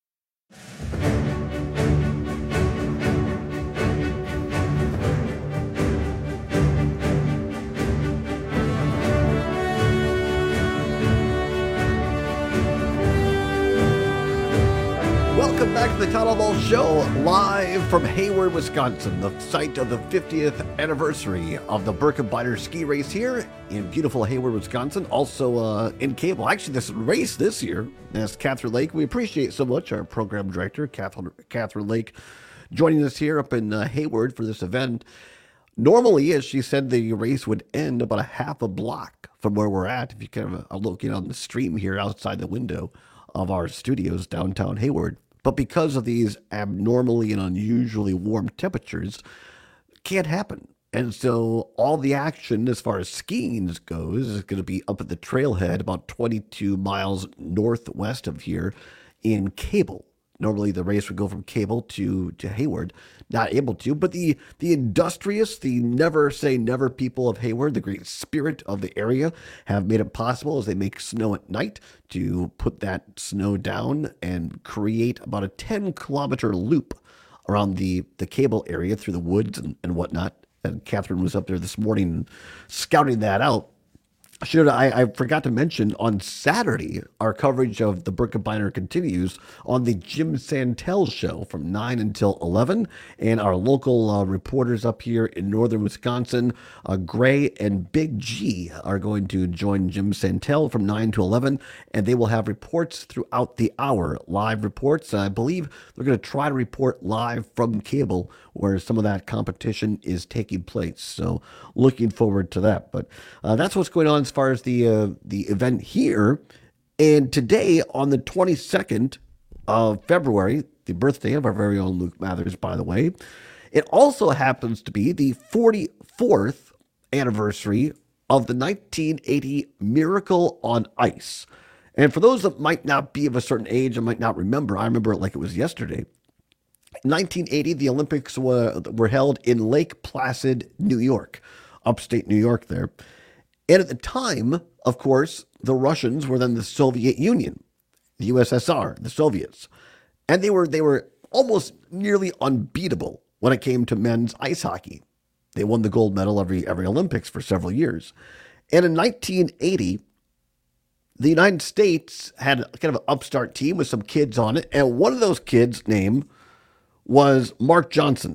Welcome back to the Todd Ball Show, live from Hayward, Wisconsin, the site of the fiftieth anniversary of the Birkebeiner ski race here in beautiful Hayward, Wisconsin. Also uh, in cable. Actually, this race this year, that's Catherine Lake. We appreciate so much our program director, Catherine, Catherine Lake, joining us here up in uh, Hayward for this event. Normally, as she said, the race would end about a half a block from where we're at. If you kind of are looking on the stream here outside the window of our studios downtown Hayward. But because of these abnormally and unusually warm temperatures, can't happen. And so all the action as far as skiing goes is going to be up at the trailhead about twenty-two miles northwest of here in Cable. Normally the race would go from Cable to, to Hayward. Not able to, but the, the industrious, the never say never people of Hayward, the great spirit of the area, have made it possible as they make snow at night to put that snow down and create about a ten kilometer loop around the, the Cable area through the woods and, and whatnot. And Catherine was up there this morning scouting that out. Should I, I forgot to mention on Saturday, our coverage of the Birkebeiner continues on the Jim Santel show from nine until eleven. And our local uh, reporters up here in northern Wisconsin, uh, Gray and Big G, are going to join Jim Santel from nine to eleven. And they will have reports throughout the hour, live reports. And I believe they're going to try to report live from Cable where some of that competition is taking place. So looking forward to that. But uh, that's what's going on as far as the uh, the event here. And today, on the twenty-second of February, the birthday of our very own Luke Mathers, by the way, it also happens to be the forty-fourth anniversary of the nineteen eighty Miracle on Ice. And for those that might not be of a certain age and might not remember, I remember it like it was yesterday. nineteen eighty, the Olympics were, were held in Lake Placid, New York, upstate New York there. And at the time, of course, the Russians were then the Soviet Union, the U S S R, the Soviets. And they were they were almost nearly unbeatable when it came to men's ice hockey. They won the gold medal every every Olympics for several years. And in nineteen eighty, the United States had kind of an upstart team with some kids on it. And one of those kids' name was Mark Johnson.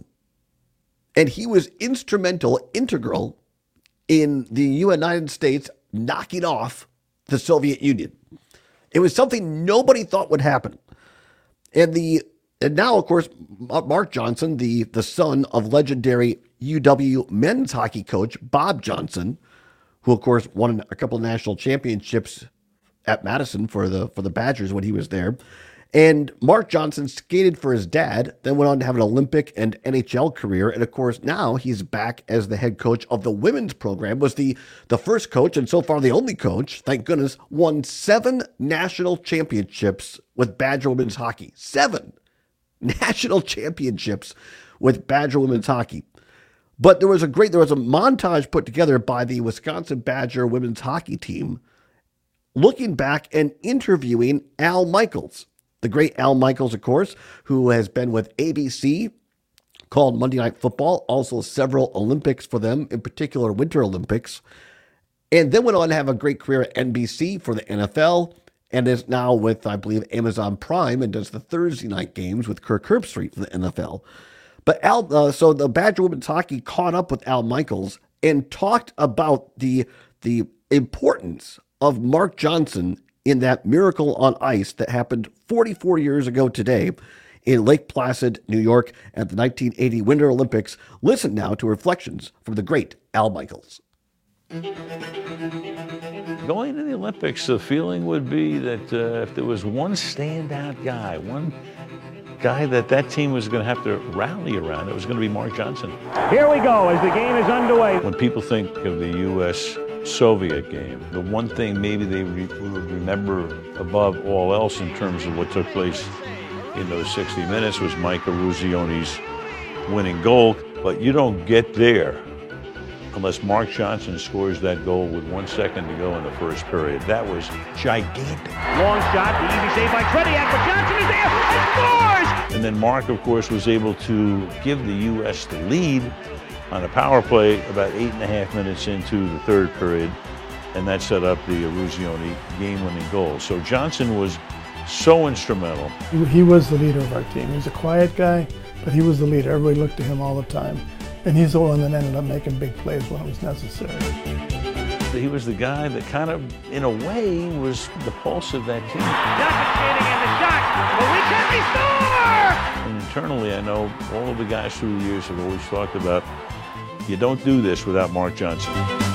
And he was instrumental, integral in the United States knocking off the Soviet Union. It was something nobody thought would happen. And the and now, of course, Mark Johnson, the, the son of legendary U W men's hockey coach Bob Johnson, who, of course, won a couple of national championships at Madison for the for the Badgers when he was there. And Mark Johnson skated for his dad, then went on to have an Olympic and N H L career. And of course, now he's back as the head coach of the women's program, was the, the first coach and so far the only coach, thank goodness, won seven national championships with Badger women's hockey. Seven national championships with Badger women's hockey. But there was a great, there was a montage put together by the Wisconsin Badger women's hockey team looking back and interviewing Al Michaels. The great Al Michaels, of course, who has been with A B C, called Monday Night Football, also several Olympics for them, in particular Winter Olympics, and then went on to have a great career at N B C for the N F L, and is now with, I believe, Amazon Prime, and does the Thursday night games with Kirk Herbstreit for the N F L. But Al, uh, so the Badger women's hockey caught up with Al Michaels and talked about the the importance of Mark Johnson in that Miracle on Ice that happened forty-four years ago today in Lake Placid, New York at the nineteen eighty Winter Olympics. Listen now to reflections from the great Al Michaels. Going to the Olympics, the feeling would be that uh, if there was one standout guy, one guy that that team was going to have to rally around, it was going to be Mark Johnson. Here we go as the game is underway. When people think of the U S Soviet game, the one thing maybe they re- would remember above all else in terms of what took place in those sixty minutes was Mike Eruzione's winning goal, but you don't get there unless Mark Johnson scores that goal with one second to go in the first period. That was gigantic. Long shot, the easy save by Tretiak, but Johnson is there and scores! And then Mark, of course, was able to give the U S the lead on a power play about eight and a half minutes into the third period, and that set up the Eruzione game-winning goal. So Johnson was so instrumental. He, he was the leader of our team. He was a quiet guy, but he was the leader. Everybody looked to him all the time. And he's the one that ended up making big plays when it was necessary. He was the guy that kind of, in a way, was the pulse of that team. Johnson standing in the shot. Well, we can And internally, I know all of the guys through the years have always talked about, you don't do this without Mark Johnson.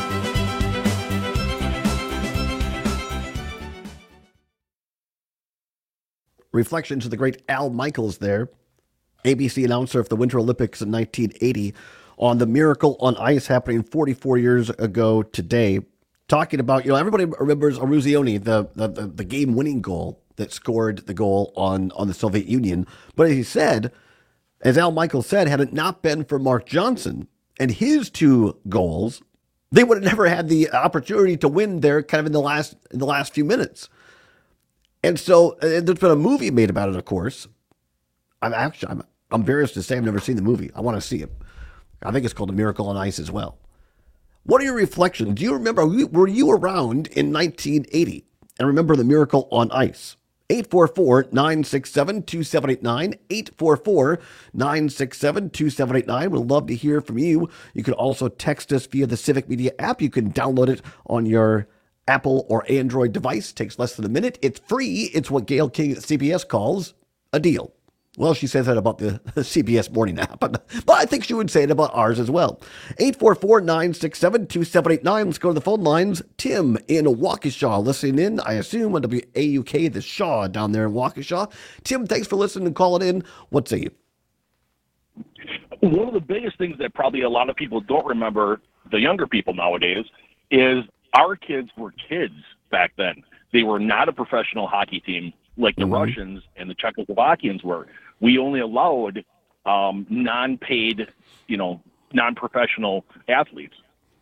Reflections of the great Al Michaels there, A B C announcer of the Winter Olympics in nineteen eighty, on the Miracle on Ice happening forty-four years ago today, talking about, you know, everybody remembers Eruzione, the, the, the, the game-winning goal that scored the goal on, on the Soviet Union. But as he said, as Al Michaels said, had it not been for Mark Johnson and his two goals, they would have never had the opportunity to win there kind of in the last in the last few minutes. And so uh, there's been a movie made about it, of course. I'm actually, I'm, I'm embarrassed to say I've never seen the movie. I want to see it. I think it's called A Miracle on Ice as well. What are your reflections? Do you remember, were you around in nineteen eighty and remember the Miracle on Ice? eight four four, nine six seven, two seven eight nine, eight four four, nine six seven, two seven eight nine. We'd love to hear from you. You can also text us via the Civic Media app. You can download it on your Apple or Android device. Takes less than a minute. It's free. It's what Gail King at C B S calls a deal. Well, she says that about the C B S morning app, but, but I think she would say it about ours as well. eight four four, nine six seven, two seven eight nine. Let's go to the phone lines. Tim in Waukesha listening in, I assume, on W A U K, the Shaw down there in Waukesha. Tim, thanks for listening and calling in. What say you? One of the biggest things that probably a lot of people don't remember, the younger people nowadays, is our kids were kids back then. They were not a professional hockey team like the mm-hmm. Russians and the Czechoslovakians were. We only allowed um, non-paid, you know, non-professional athletes.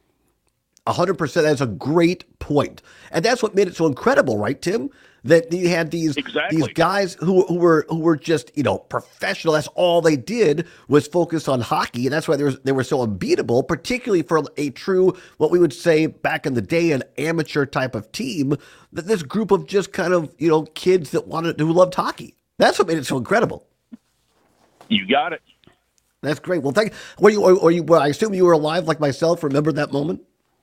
A hundred percent. That's a great point. And that's what made it so incredible, right, Tim? That you had these exactly. these guys who, who were who were just, you know, professional. That's all they did was focus on hockey. And that's why they were, they were so unbeatable, particularly for a true, what we would say back in the day, an amateur type of team, that this group of just kind of, you know, kids that wanted, who loved hockey. That's what made it so incredible. You got it. That's great. Well, thank you. Were you, or you, well, I assume you were alive like myself. Remember that moment?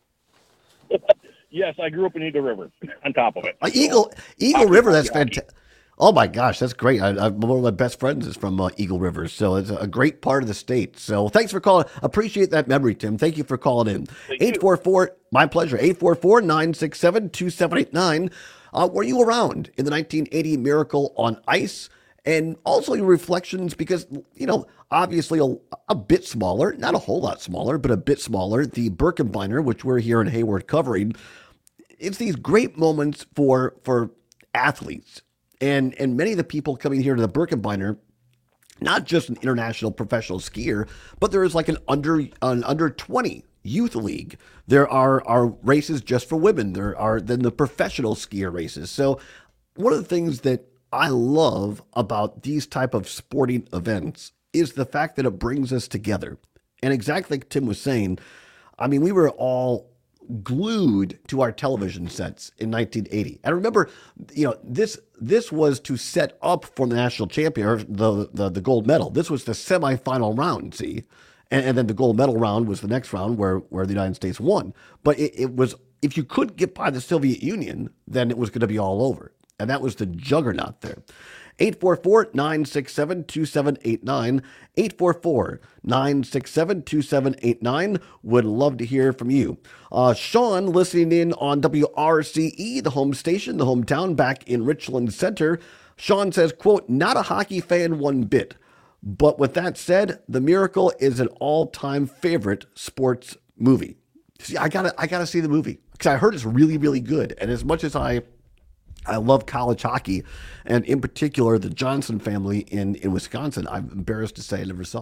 Yes, I grew up in Eagle River, on top of it. Uh, Eagle Eagle hockey, River, that's fantastic. Oh, my gosh, that's great. I, I, one of my best friends is from uh, Eagle River, so it's a great part of the state. So thanks for calling. Appreciate that memory, Tim. Thank you for calling in. eight four four, my pleasure, eight four four, nine six seven, two seven eight nine. Uh, were you around in the nineteen eighty Miracle on Ice? And also your reflections, because, you know, obviously a, a bit smaller, not a whole lot smaller, but a bit smaller, the Birkebeiner, which we're here in Hayward covering. It's these great moments for for athletes. And and many of the people coming here to the Birkebeiner, not just an international professional skier, but there is like an under an under twenty youth league. There are, are races just for women. There are then the professional skier races. So one of the things that I love about these type of sporting events is the fact that it brings us together. And exactly like Tim was saying, I mean, we were all glued to our television sets in nineteen eighty. And remember, you know, this this was to set up for the national champion, or the, the, the gold medal. This was the semifinal round, see? And, and then the gold medal round was the next round where, where the United States won. But it, it was, if you couldn't get by the Soviet Union, then it was going to be all over. And that was the juggernaut there. eight four four, nine six seven, two seven eight nine. eight four four, nine six seven, two seven eight nine. Would love to hear from you. Uh, Sean, listening in on W R C E, the home station, the hometown, back in Richland Center. Sean says, quote, not a hockey fan one bit. But with that said, The Miracle is an all-time favorite sports movie. See, I gotta, I gotta see the movie because I heard it's really, really good. And as much as I... I love college hockey, and in particular, the Johnson family in, in Wisconsin. I'm embarrassed to say I never saw it.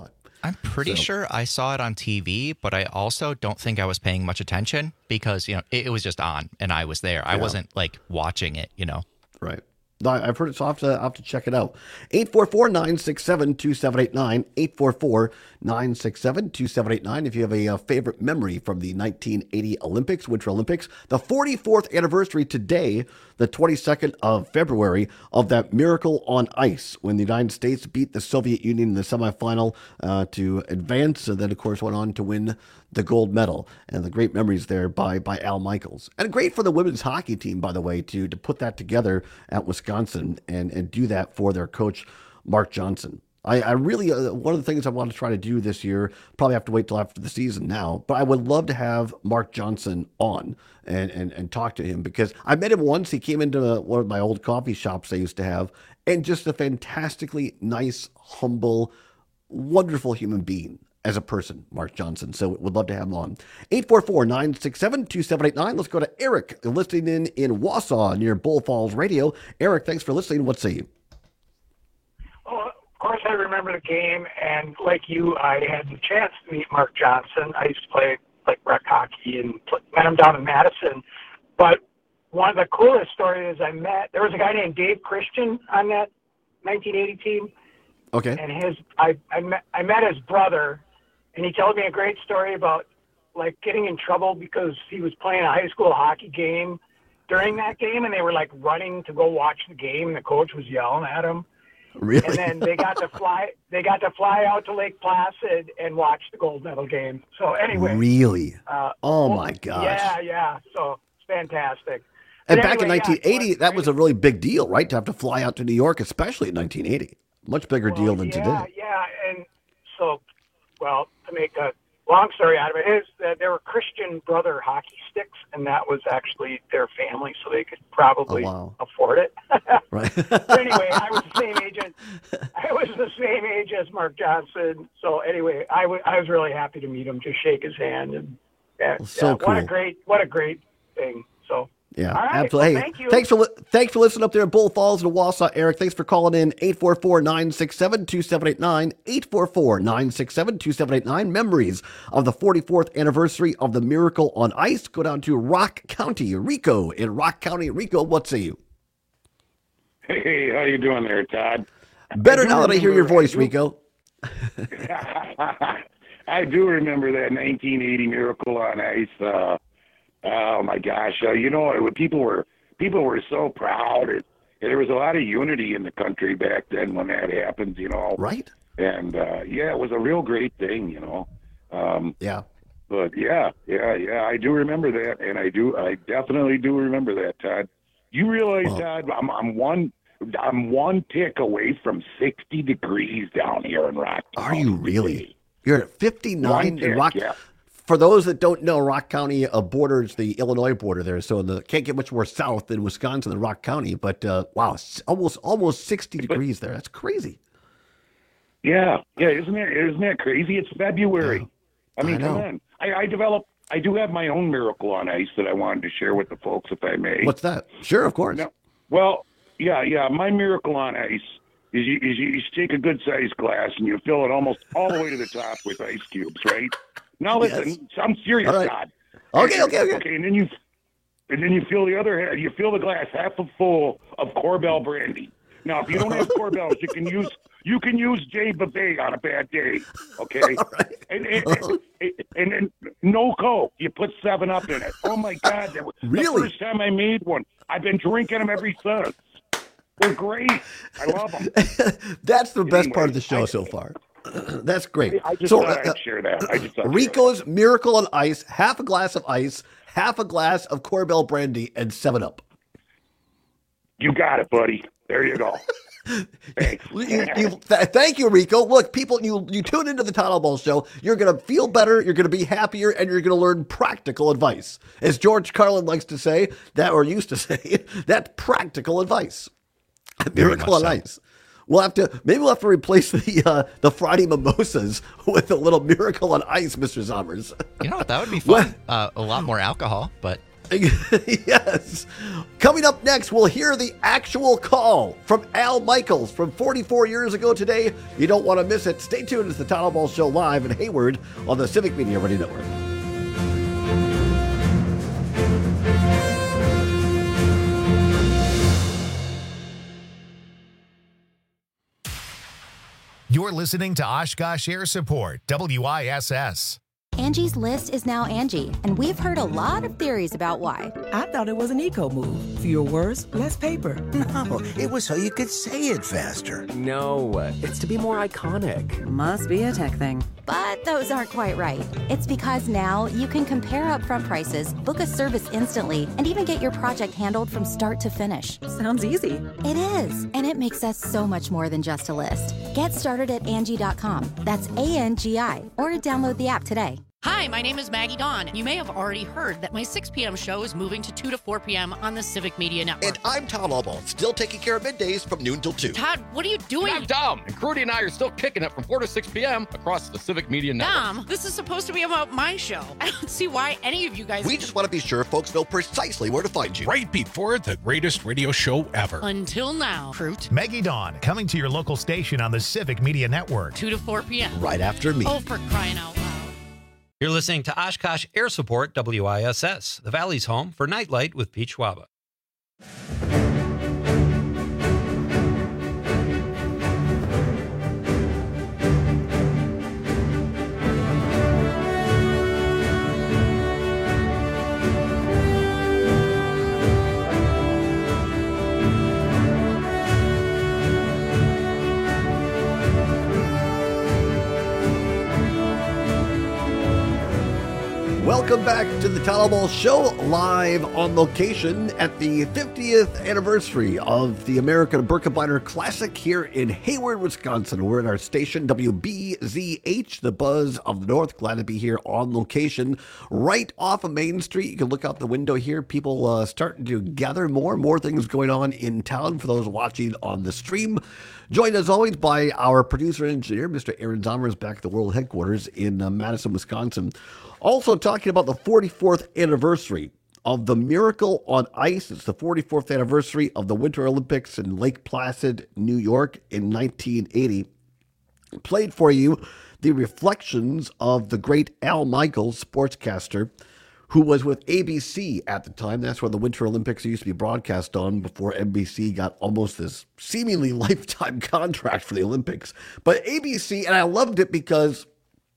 I'm pretty So- sure I saw it on T V, but I also don't think I was paying much attention because, you know, it, it was just on and I was there. I Yeah. wasn't like watching it, you know. Right. No, I've heard it, so I'll have to, I'll have to check it out. eight four four, nine six seven, two seven eight nine, eight four four, nine six seven, two seven eight nine. If you have a, uh favorite memory from the nineteen eighty Olympics, Winter Olympics, the forty-fourth anniversary today, the twenty-second of February, of that miracle on ice when the United States beat the Soviet Union in the semifinal uh, to advance, and then, of course, went on to win the gold medal. And the great memories there by by Al Michaels. And great for the women's hockey team, by the way, to to put that together at Wisconsin and, and do that for their coach, Mark Johnson. I, I really, uh, one of the things I want to try to do this year, probably have to wait till after the season now, but I would love to have Mark Johnson on and, and, and talk to him, because I met him once. He came into one of my old coffee shops I used to have, and just a fantastically nice, humble, wonderful human being as a person, Mark Johnson. So would love to have him on. eight four four, nine six seven, two seven eight nine. Let's go to Eric, listening in in Wausau near Bull Falls Radio. Eric, thanks for listening. What say you? Well, of course, I remember the game, and like you, I had the chance to meet Mark Johnson. I used to play like rec hockey and pl- met him down in Madison. But one of the coolest stories I met, there was a guy named Dave Christian on that nineteen eighty team. Okay. And his, I, I met, I met his brother, and he told me a great story about like getting in trouble because he was playing a high school hockey game during that game, and they were like running to go watch the game, and the coach was yelling at him. Really? And then they got to fly. They got to fly out to Lake Placid and watch the gold medal game. So anyway. Really? Uh, Oh, well, my gosh. Yeah, yeah. So it's fantastic. And But back in anyway, yeah, nineteen eighty, that was a really big deal, right? To have to fly out to New York, especially in nineteen eighty. Much bigger deal than yeah, today. Yeah, and so, well, to make a long story out of it, is that there were Christian Brother hockey sticks, and that was actually their family, so they could probably Oh, wow. afford it. Right. But anyway, I was the same age as I was the same age as Mark Johnson. So anyway, I, w- I was really happy to meet him, just shake his hand, and yeah, Well, so yeah, what a cool. great what a great thing. So. Yeah, All right, absolutely. well, Hey, thank you. thanks for li- thanks for listening up there in Bull Falls and Wausau, Eric. Thanks for calling in. eight four four, nine six seven, two seven eight nine, eight four four, nine six seven, two seven eight nine. Memories of the forty-fourth anniversary of the Miracle on Ice. Go down to Rock County, Rico. In Rock County, Rico, what say you? Hey, how you doing there, Todd? Better I do now that I hear your remember- voice, I do- Rico. I do remember that nineteen eighty Miracle on Ice. Uh, oh my gosh! Uh, you know, it, people were people were so proud. It, there was a lot of unity in the country back then when that happened. You know, right? And uh, yeah, it was a real great thing. You know. Um, yeah. But yeah, yeah, yeah, I do remember that, and I do, I definitely do remember that, Todd. You realize, Todd, I'm, I'm one, I'm one tick away from sixty degrees down here in Rock. Are you really? You're at fifty-nine One in tick, Rock. yeah. For those that don't know, Rock County uh, borders the Illinois border there, so the can't get much more south than Wisconsin than Rock County. But uh, wow, it's almost almost sixty degrees there. That's crazy. Yeah, yeah, isn't that isn't that crazy? It's February. I mean, I know. come on. I, I developed. I do have my own Miracle on Ice that I wanted to share with the folks, if I may. What's that? Sure, of course. No, well, yeah, yeah. My Miracle on Ice is you, is you, you take a good sized glass and you fill it almost all the way to the top with ice cubes, right? Now listen, Yes. I'm serious, All right. Todd. Okay, okay, okay. Okay, and then you and then you fill the other half. You fill the glass half full of Corbel brandy. Now, if you don't have Corbels, you can use you can use Jay Babay on a bad day. Okay, and, and, and, and then no Coke. You put Seven Up in it. Oh my God, that was Really? the first time I made one. I've been drinking them ever since. They're great. I love them. That's the best part Anyway, of the show I- so far. That's great. I just so, thought uh, I'd share that. I just thought I'd Rico's Miracle on Ice, half a glass of ice, half a glass of Corbel brandy, and Seven Up. You got it, buddy. There you go. Thanks. You, you, th- thank you, Rico. Look, people, you you tune into the Todd Ball Show. You're going to feel better. You're going to be happier, and you're going to learn practical advice, as George Carlin likes to say that, or used to say, that's practical advice. Miracle on so. Ice. We'll have to maybe we'll have to replace the uh, the Friday mimosas with a little Miracle on Ice, Mister Zommers. You know what? That would be fun. Uh, a lot more alcohol, but Yes. Coming up next, we'll hear the actual call from Al Michaels from forty-four years ago today. You don't want to miss it. Stay tuned. It's the Town Hall Ball Show live in Hayward on the Civic Media Radio Network. You're listening to Oshkosh Air Support, W I S S. Angie's List is now Angie, and we've heard a lot of theories about why. I thought it was an eco move. Fewer words, less paper. No, it was so you could say it faster. No, it's to be more iconic. Must be a tech thing. But those aren't quite right. It's because now you can compare upfront prices, book a service instantly, and even get your project handled from start to finish. Sounds easy. It is, and it makes us so much more than just a list. Get started at Angie dot com. That's A N G I, or download the app today. Hi, my name is Maggie Dawn. You may have already heard that my six p.m. show is moving to two to four p.m. on the Civic Media Network. And I'm Todd Allball, still taking care of middays from noon till two. Todd, what are you doing? I'm Dom, and Crudy and I are still kicking it from four to six p.m. across the Civic Media Network. Dom, this is supposed to be about my show. I don't see why any of you guys... We just want to be sure folks know precisely where to find you. Right before the greatest radio show ever. Until now. Fruit. Maggie Dawn, coming to your local station on the Civic Media Network. two to four p.m. Right after me. Oh, for crying out loud. You're listening to Oshkosh Air Support, W I S S, the Valley's home for Nightlight with Pete Schwaba. Welcome back to the Town Hall Ball Show, live on location at the fiftieth anniversary of the American Birkebeiner Classic here in Hayward, Wisconsin. We're at our station, W B Z H, the Buzz of the North. Glad to be here on location, right off of Main Street. You can look out the window here. People uh, starting to gather more, more things going on in town for those watching on the stream. Joined as always by our producer and engineer, Mister Aaron Zomers, back at the world headquarters in uh, Madison, Wisconsin. Also talking about the forty-fourth anniversary of the Miracle on Ice. It's the forty-fourth anniversary of the Winter Olympics in Lake Placid, New York in nineteen eighty. Played for you the reflections of the great Al Michaels, sportscaster, who was with A B C at the time. That's where the Winter Olympics used to be broadcast on before N B C got almost this seemingly lifetime contract for the Olympics. But A B C, and I loved it because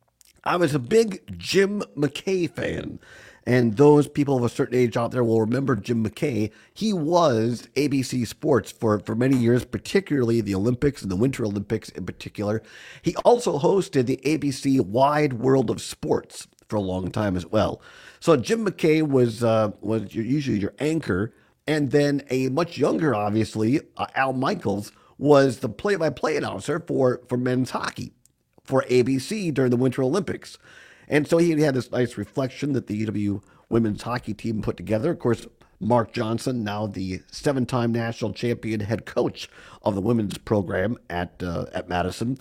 I was a big Jim McKay fan. And those people of a certain age out there will remember Jim McKay. He was A B C Sports for, for many years, particularly the Olympics and the Winter Olympics in particular. He also hosted the A B C Wide World of Sports for a long time as well. So Jim McKay was uh, was your, usually your anchor. And then a much younger, obviously, uh, Al Michaels was the play-by-play announcer for, for men's hockey for A B C during the Winter Olympics. And so he had this nice reflection that the U W women's hockey team put together. Of course, Mark Johnson, now the seven-time national champion head coach of the women's program at uh, at Madison.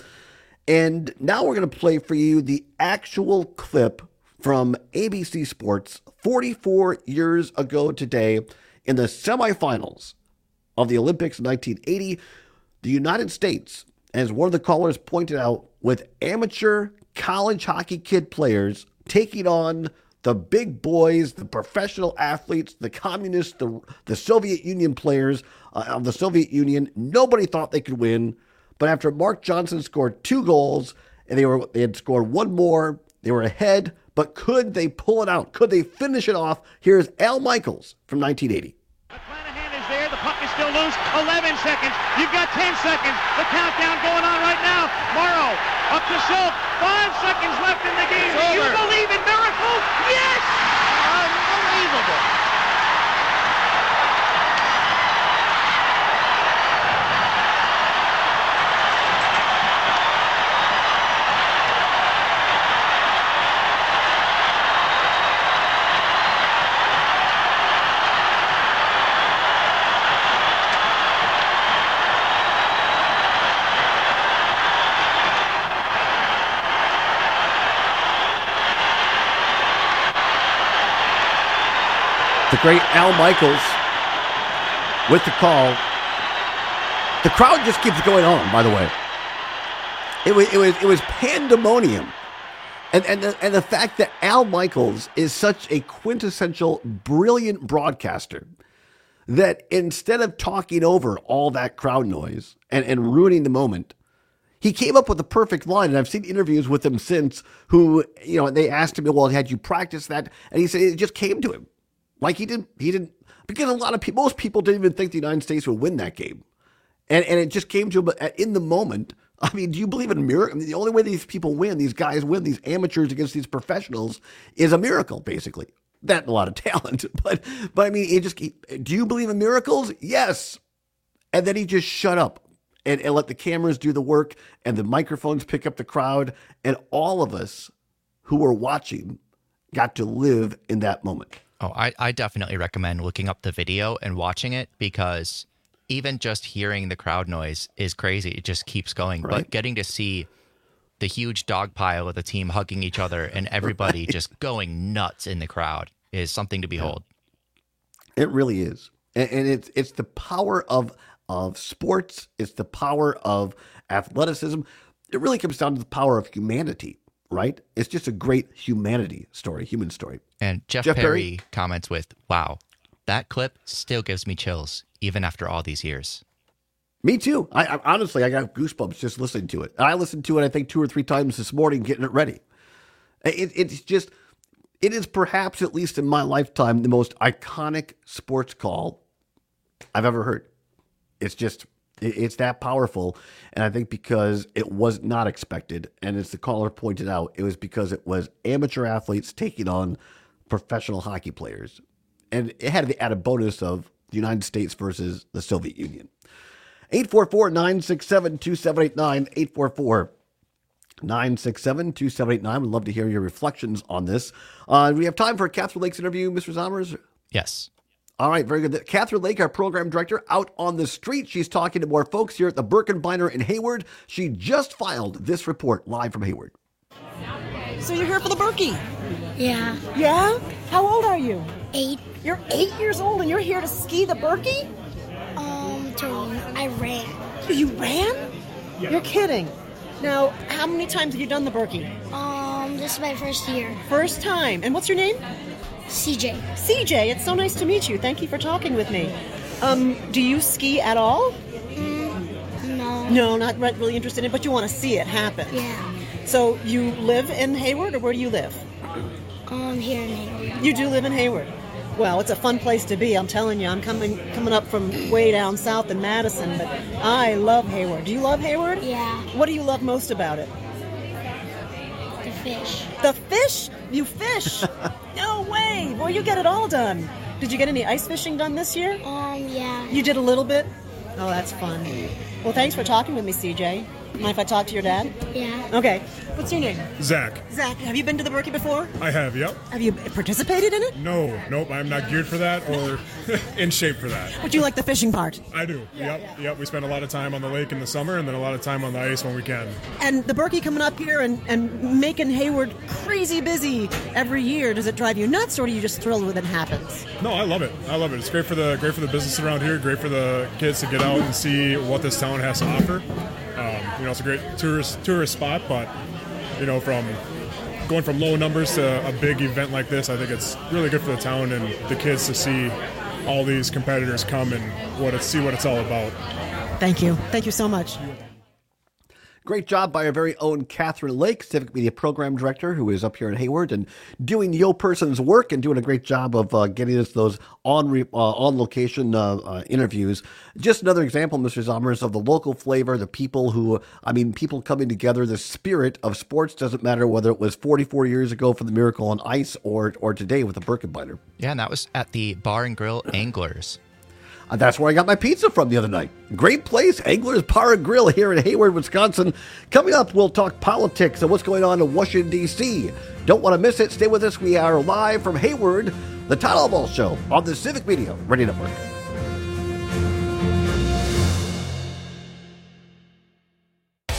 And now we're going to play for you the actual clip from A B C Sports forty-four years ago today in the semifinals of the Olympics in nineteen eighty. The United States, as one of the callers pointed out, with amateur college hockey kid players taking on the big boys, the professional athletes, the communists, the, the Soviet Union players uh, of the Soviet Union. Nobody thought they could win. But after Mark Johnson scored two goals, and they were they had scored one more, they were ahead. But could they pull it out? Could they finish it off? Here's Al Michaels from nineteen eighty. There, the puck is still loose. eleven seconds. You've got ten seconds. The countdown going on right now. Morrow up to Silk. Five seconds left in the game. Do you believe in miracles? Yes! Unbelievable. The great Al Michaels with the call. The crowd just keeps going on, by the way. It was it was it was pandemonium. And and the, and the fact that Al Michaels is such a quintessential brilliant broadcaster that instead of talking over all that crowd noise and, and ruining the moment, he came up with the perfect line. And I've seen interviews with him since who, you know, they asked him, well, had you practiced that? And he said it just came to him. Like he didn't, he didn't, because a lot of people, most people didn't even think the United States would win that game. And and it just came to him in the moment. I mean, do you believe in a miracle? I mean, the only way these people win, these guys win, these amateurs against these professionals is a miracle, basically. That and a lot of talent. But, but I mean, it just, do you believe in miracles? Yes. And then he just shut up and, and let the cameras do the work and the microphones pick up the crowd. And all of us who were watching got to live in that moment. Oh, I, I definitely recommend looking up the video and watching it because even just hearing the crowd noise is crazy. It just keeps going. Right. But getting to see the huge dog pile of the team hugging each other and everybody right. just going nuts in the crowd is something to behold. It really is. And, and it's it's the power of of sports. It's the power of athleticism. It really comes down to the power of humanity, right? It's just a great humanity story, human story. And Jeff, Jeff Perry, Perry comments with, wow, that clip still gives me chills, even after all these years. Me too. I, I honestly, I got goosebumps just listening to it. I listened to it, I think, two or three times this morning, getting it ready. It, it's just, it is perhaps, at least in my lifetime, the most iconic sports call I've ever heard. It's just, it, it's that powerful. And I think because it was not expected, and as the caller pointed out, it was because it was amateur athletes taking on professional hockey players. And it had the added bonus of the United States versus the Soviet Union. eight four four, nine six seven, two seven eight nine, eight four four, nine six seven, two seven eight nine. We'd love to hear your reflections on this. Uh, we have time for a Catherine Lake's interview, Mister Zommers? Yes. All right, very good. Catherine Lake, our program director, out on the street. She's talking to more folks here at the Birkenbeiner in Hayward. She just filed this report live from Hayward. So you're here for the Berkey? Yeah. Yeah? How old are you? Eight. You're eight years old and you're here to ski the Berkey? Um, to, I ran. You ran? Yeah. You're kidding. Now, how many times have you done the Berkey? Um, this is my first year. First time. And what's your name? C J. C J, it's so nice to meet you. Thank you for talking with me. Um, do you ski at all? Mm, no. No, not really interested in it, but you want to see it happen. Yeah. So you live in Hayward, or where do you live? Um, here in Hayward. You do live in Hayward. Well, it's a fun place to be, I'm telling you. I'm coming coming up from way down south in Madison, but I love Hayward. Do you love Hayward? Yeah. What do you love most about it? The fish. The fish? You fish? No way! Well, you get it all done. Did you get any ice fishing done this year? Um, yeah. You did a little bit? Oh, that's fun. Well, thanks for talking with me, C J. Mind if I talk to your dad? Yeah. Okay. What's your name? Zach. Zach, have you been to the Berkey before? I have, yep. Have you participated in it? No, nope, I'm not geared for that or in shape for that. But you like the fishing part? I do, yeah, yep, yeah. yep. We spend a lot of time on the lake in the summer and then a lot of time on the ice when we can. And the Berkey coming up here and, and making Hayward crazy busy every year, does it drive you nuts or are you just thrilled when it happens? No, I love it. I love it. It's great for the great for the business around here, great for the kids to get out and see what this town has to offer. Um, you know, it's a great tourist tourist spot, but you know, from going from low numbers to a big event like this, I think it's really good for the town and the kids to see all these competitors come and what it, see what it's all about. Thank you. Thank you so much. Great job by our very own Catherine Lake, Civic Media Program Director, who is up here in Hayward and doing Yo Person's work and doing a great job of uh, getting us those on re- uh, on location uh, uh, interviews. Just another example, Mister Zommers, of the local flavor, the people who, I mean, people coming together. The spirit of sports doesn't matter whether it was forty-four years ago for the Miracle on Ice or or today with the Birkenbeiner. Yeah, and that was at the Bar and Grill Anglers. Uh, that's where I got my pizza from the other night. Great place, Anglers Bar and Grill here in Hayward, Wisconsin. Coming up, we'll talk politics and what's going on in Washington, D C Don't want to miss it. Stay with us. We are live from Hayward, the Todd Ball Show on the Civic Media Radio Network. You're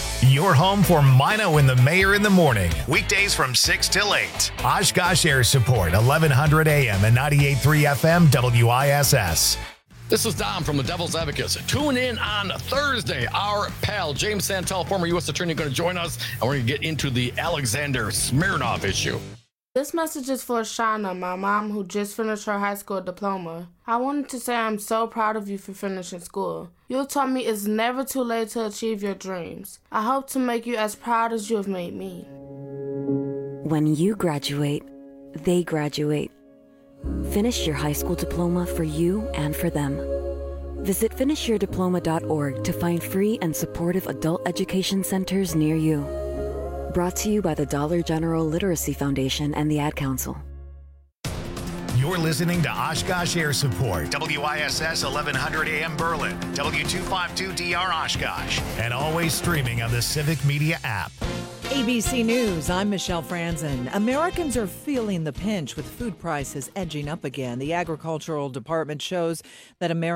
your home for Mino and the Mayor in the morning. Weekdays from six till eight. Oshkosh Air Support, eleven hundred A M and ninety-eight point three F M W I S S. This is Dom from the Devil's Advocates. Tune in on Thursday. Our pal, James Santel, former U S attorney, going to join us, and we're going to get into the Alexander Smirnov issue. This message is for Shauna, my mom, who just finished her high school diploma. I wanted to say I'm so proud of you for finishing school. You taught me it's never too late to achieve your dreams. I hope to make you as proud as you have made me. When you graduate, they graduate. Finish your high school diploma for you and for them. Visit finish your diploma dot org to find free and supportive adult education centers near you. Brought to you by the Dollar General Literacy Foundation and the Ad Council. You're listening to Oshkosh Air Support, W I S S eleven hundred A M Berlin, W two fifty-two D R Oshkosh, and always streaming on the Civic Media app. A B C News, I'm Michelle Franzen. Americans are feeling the pinch with food prices edging up again. The Agricultural Department shows that Americans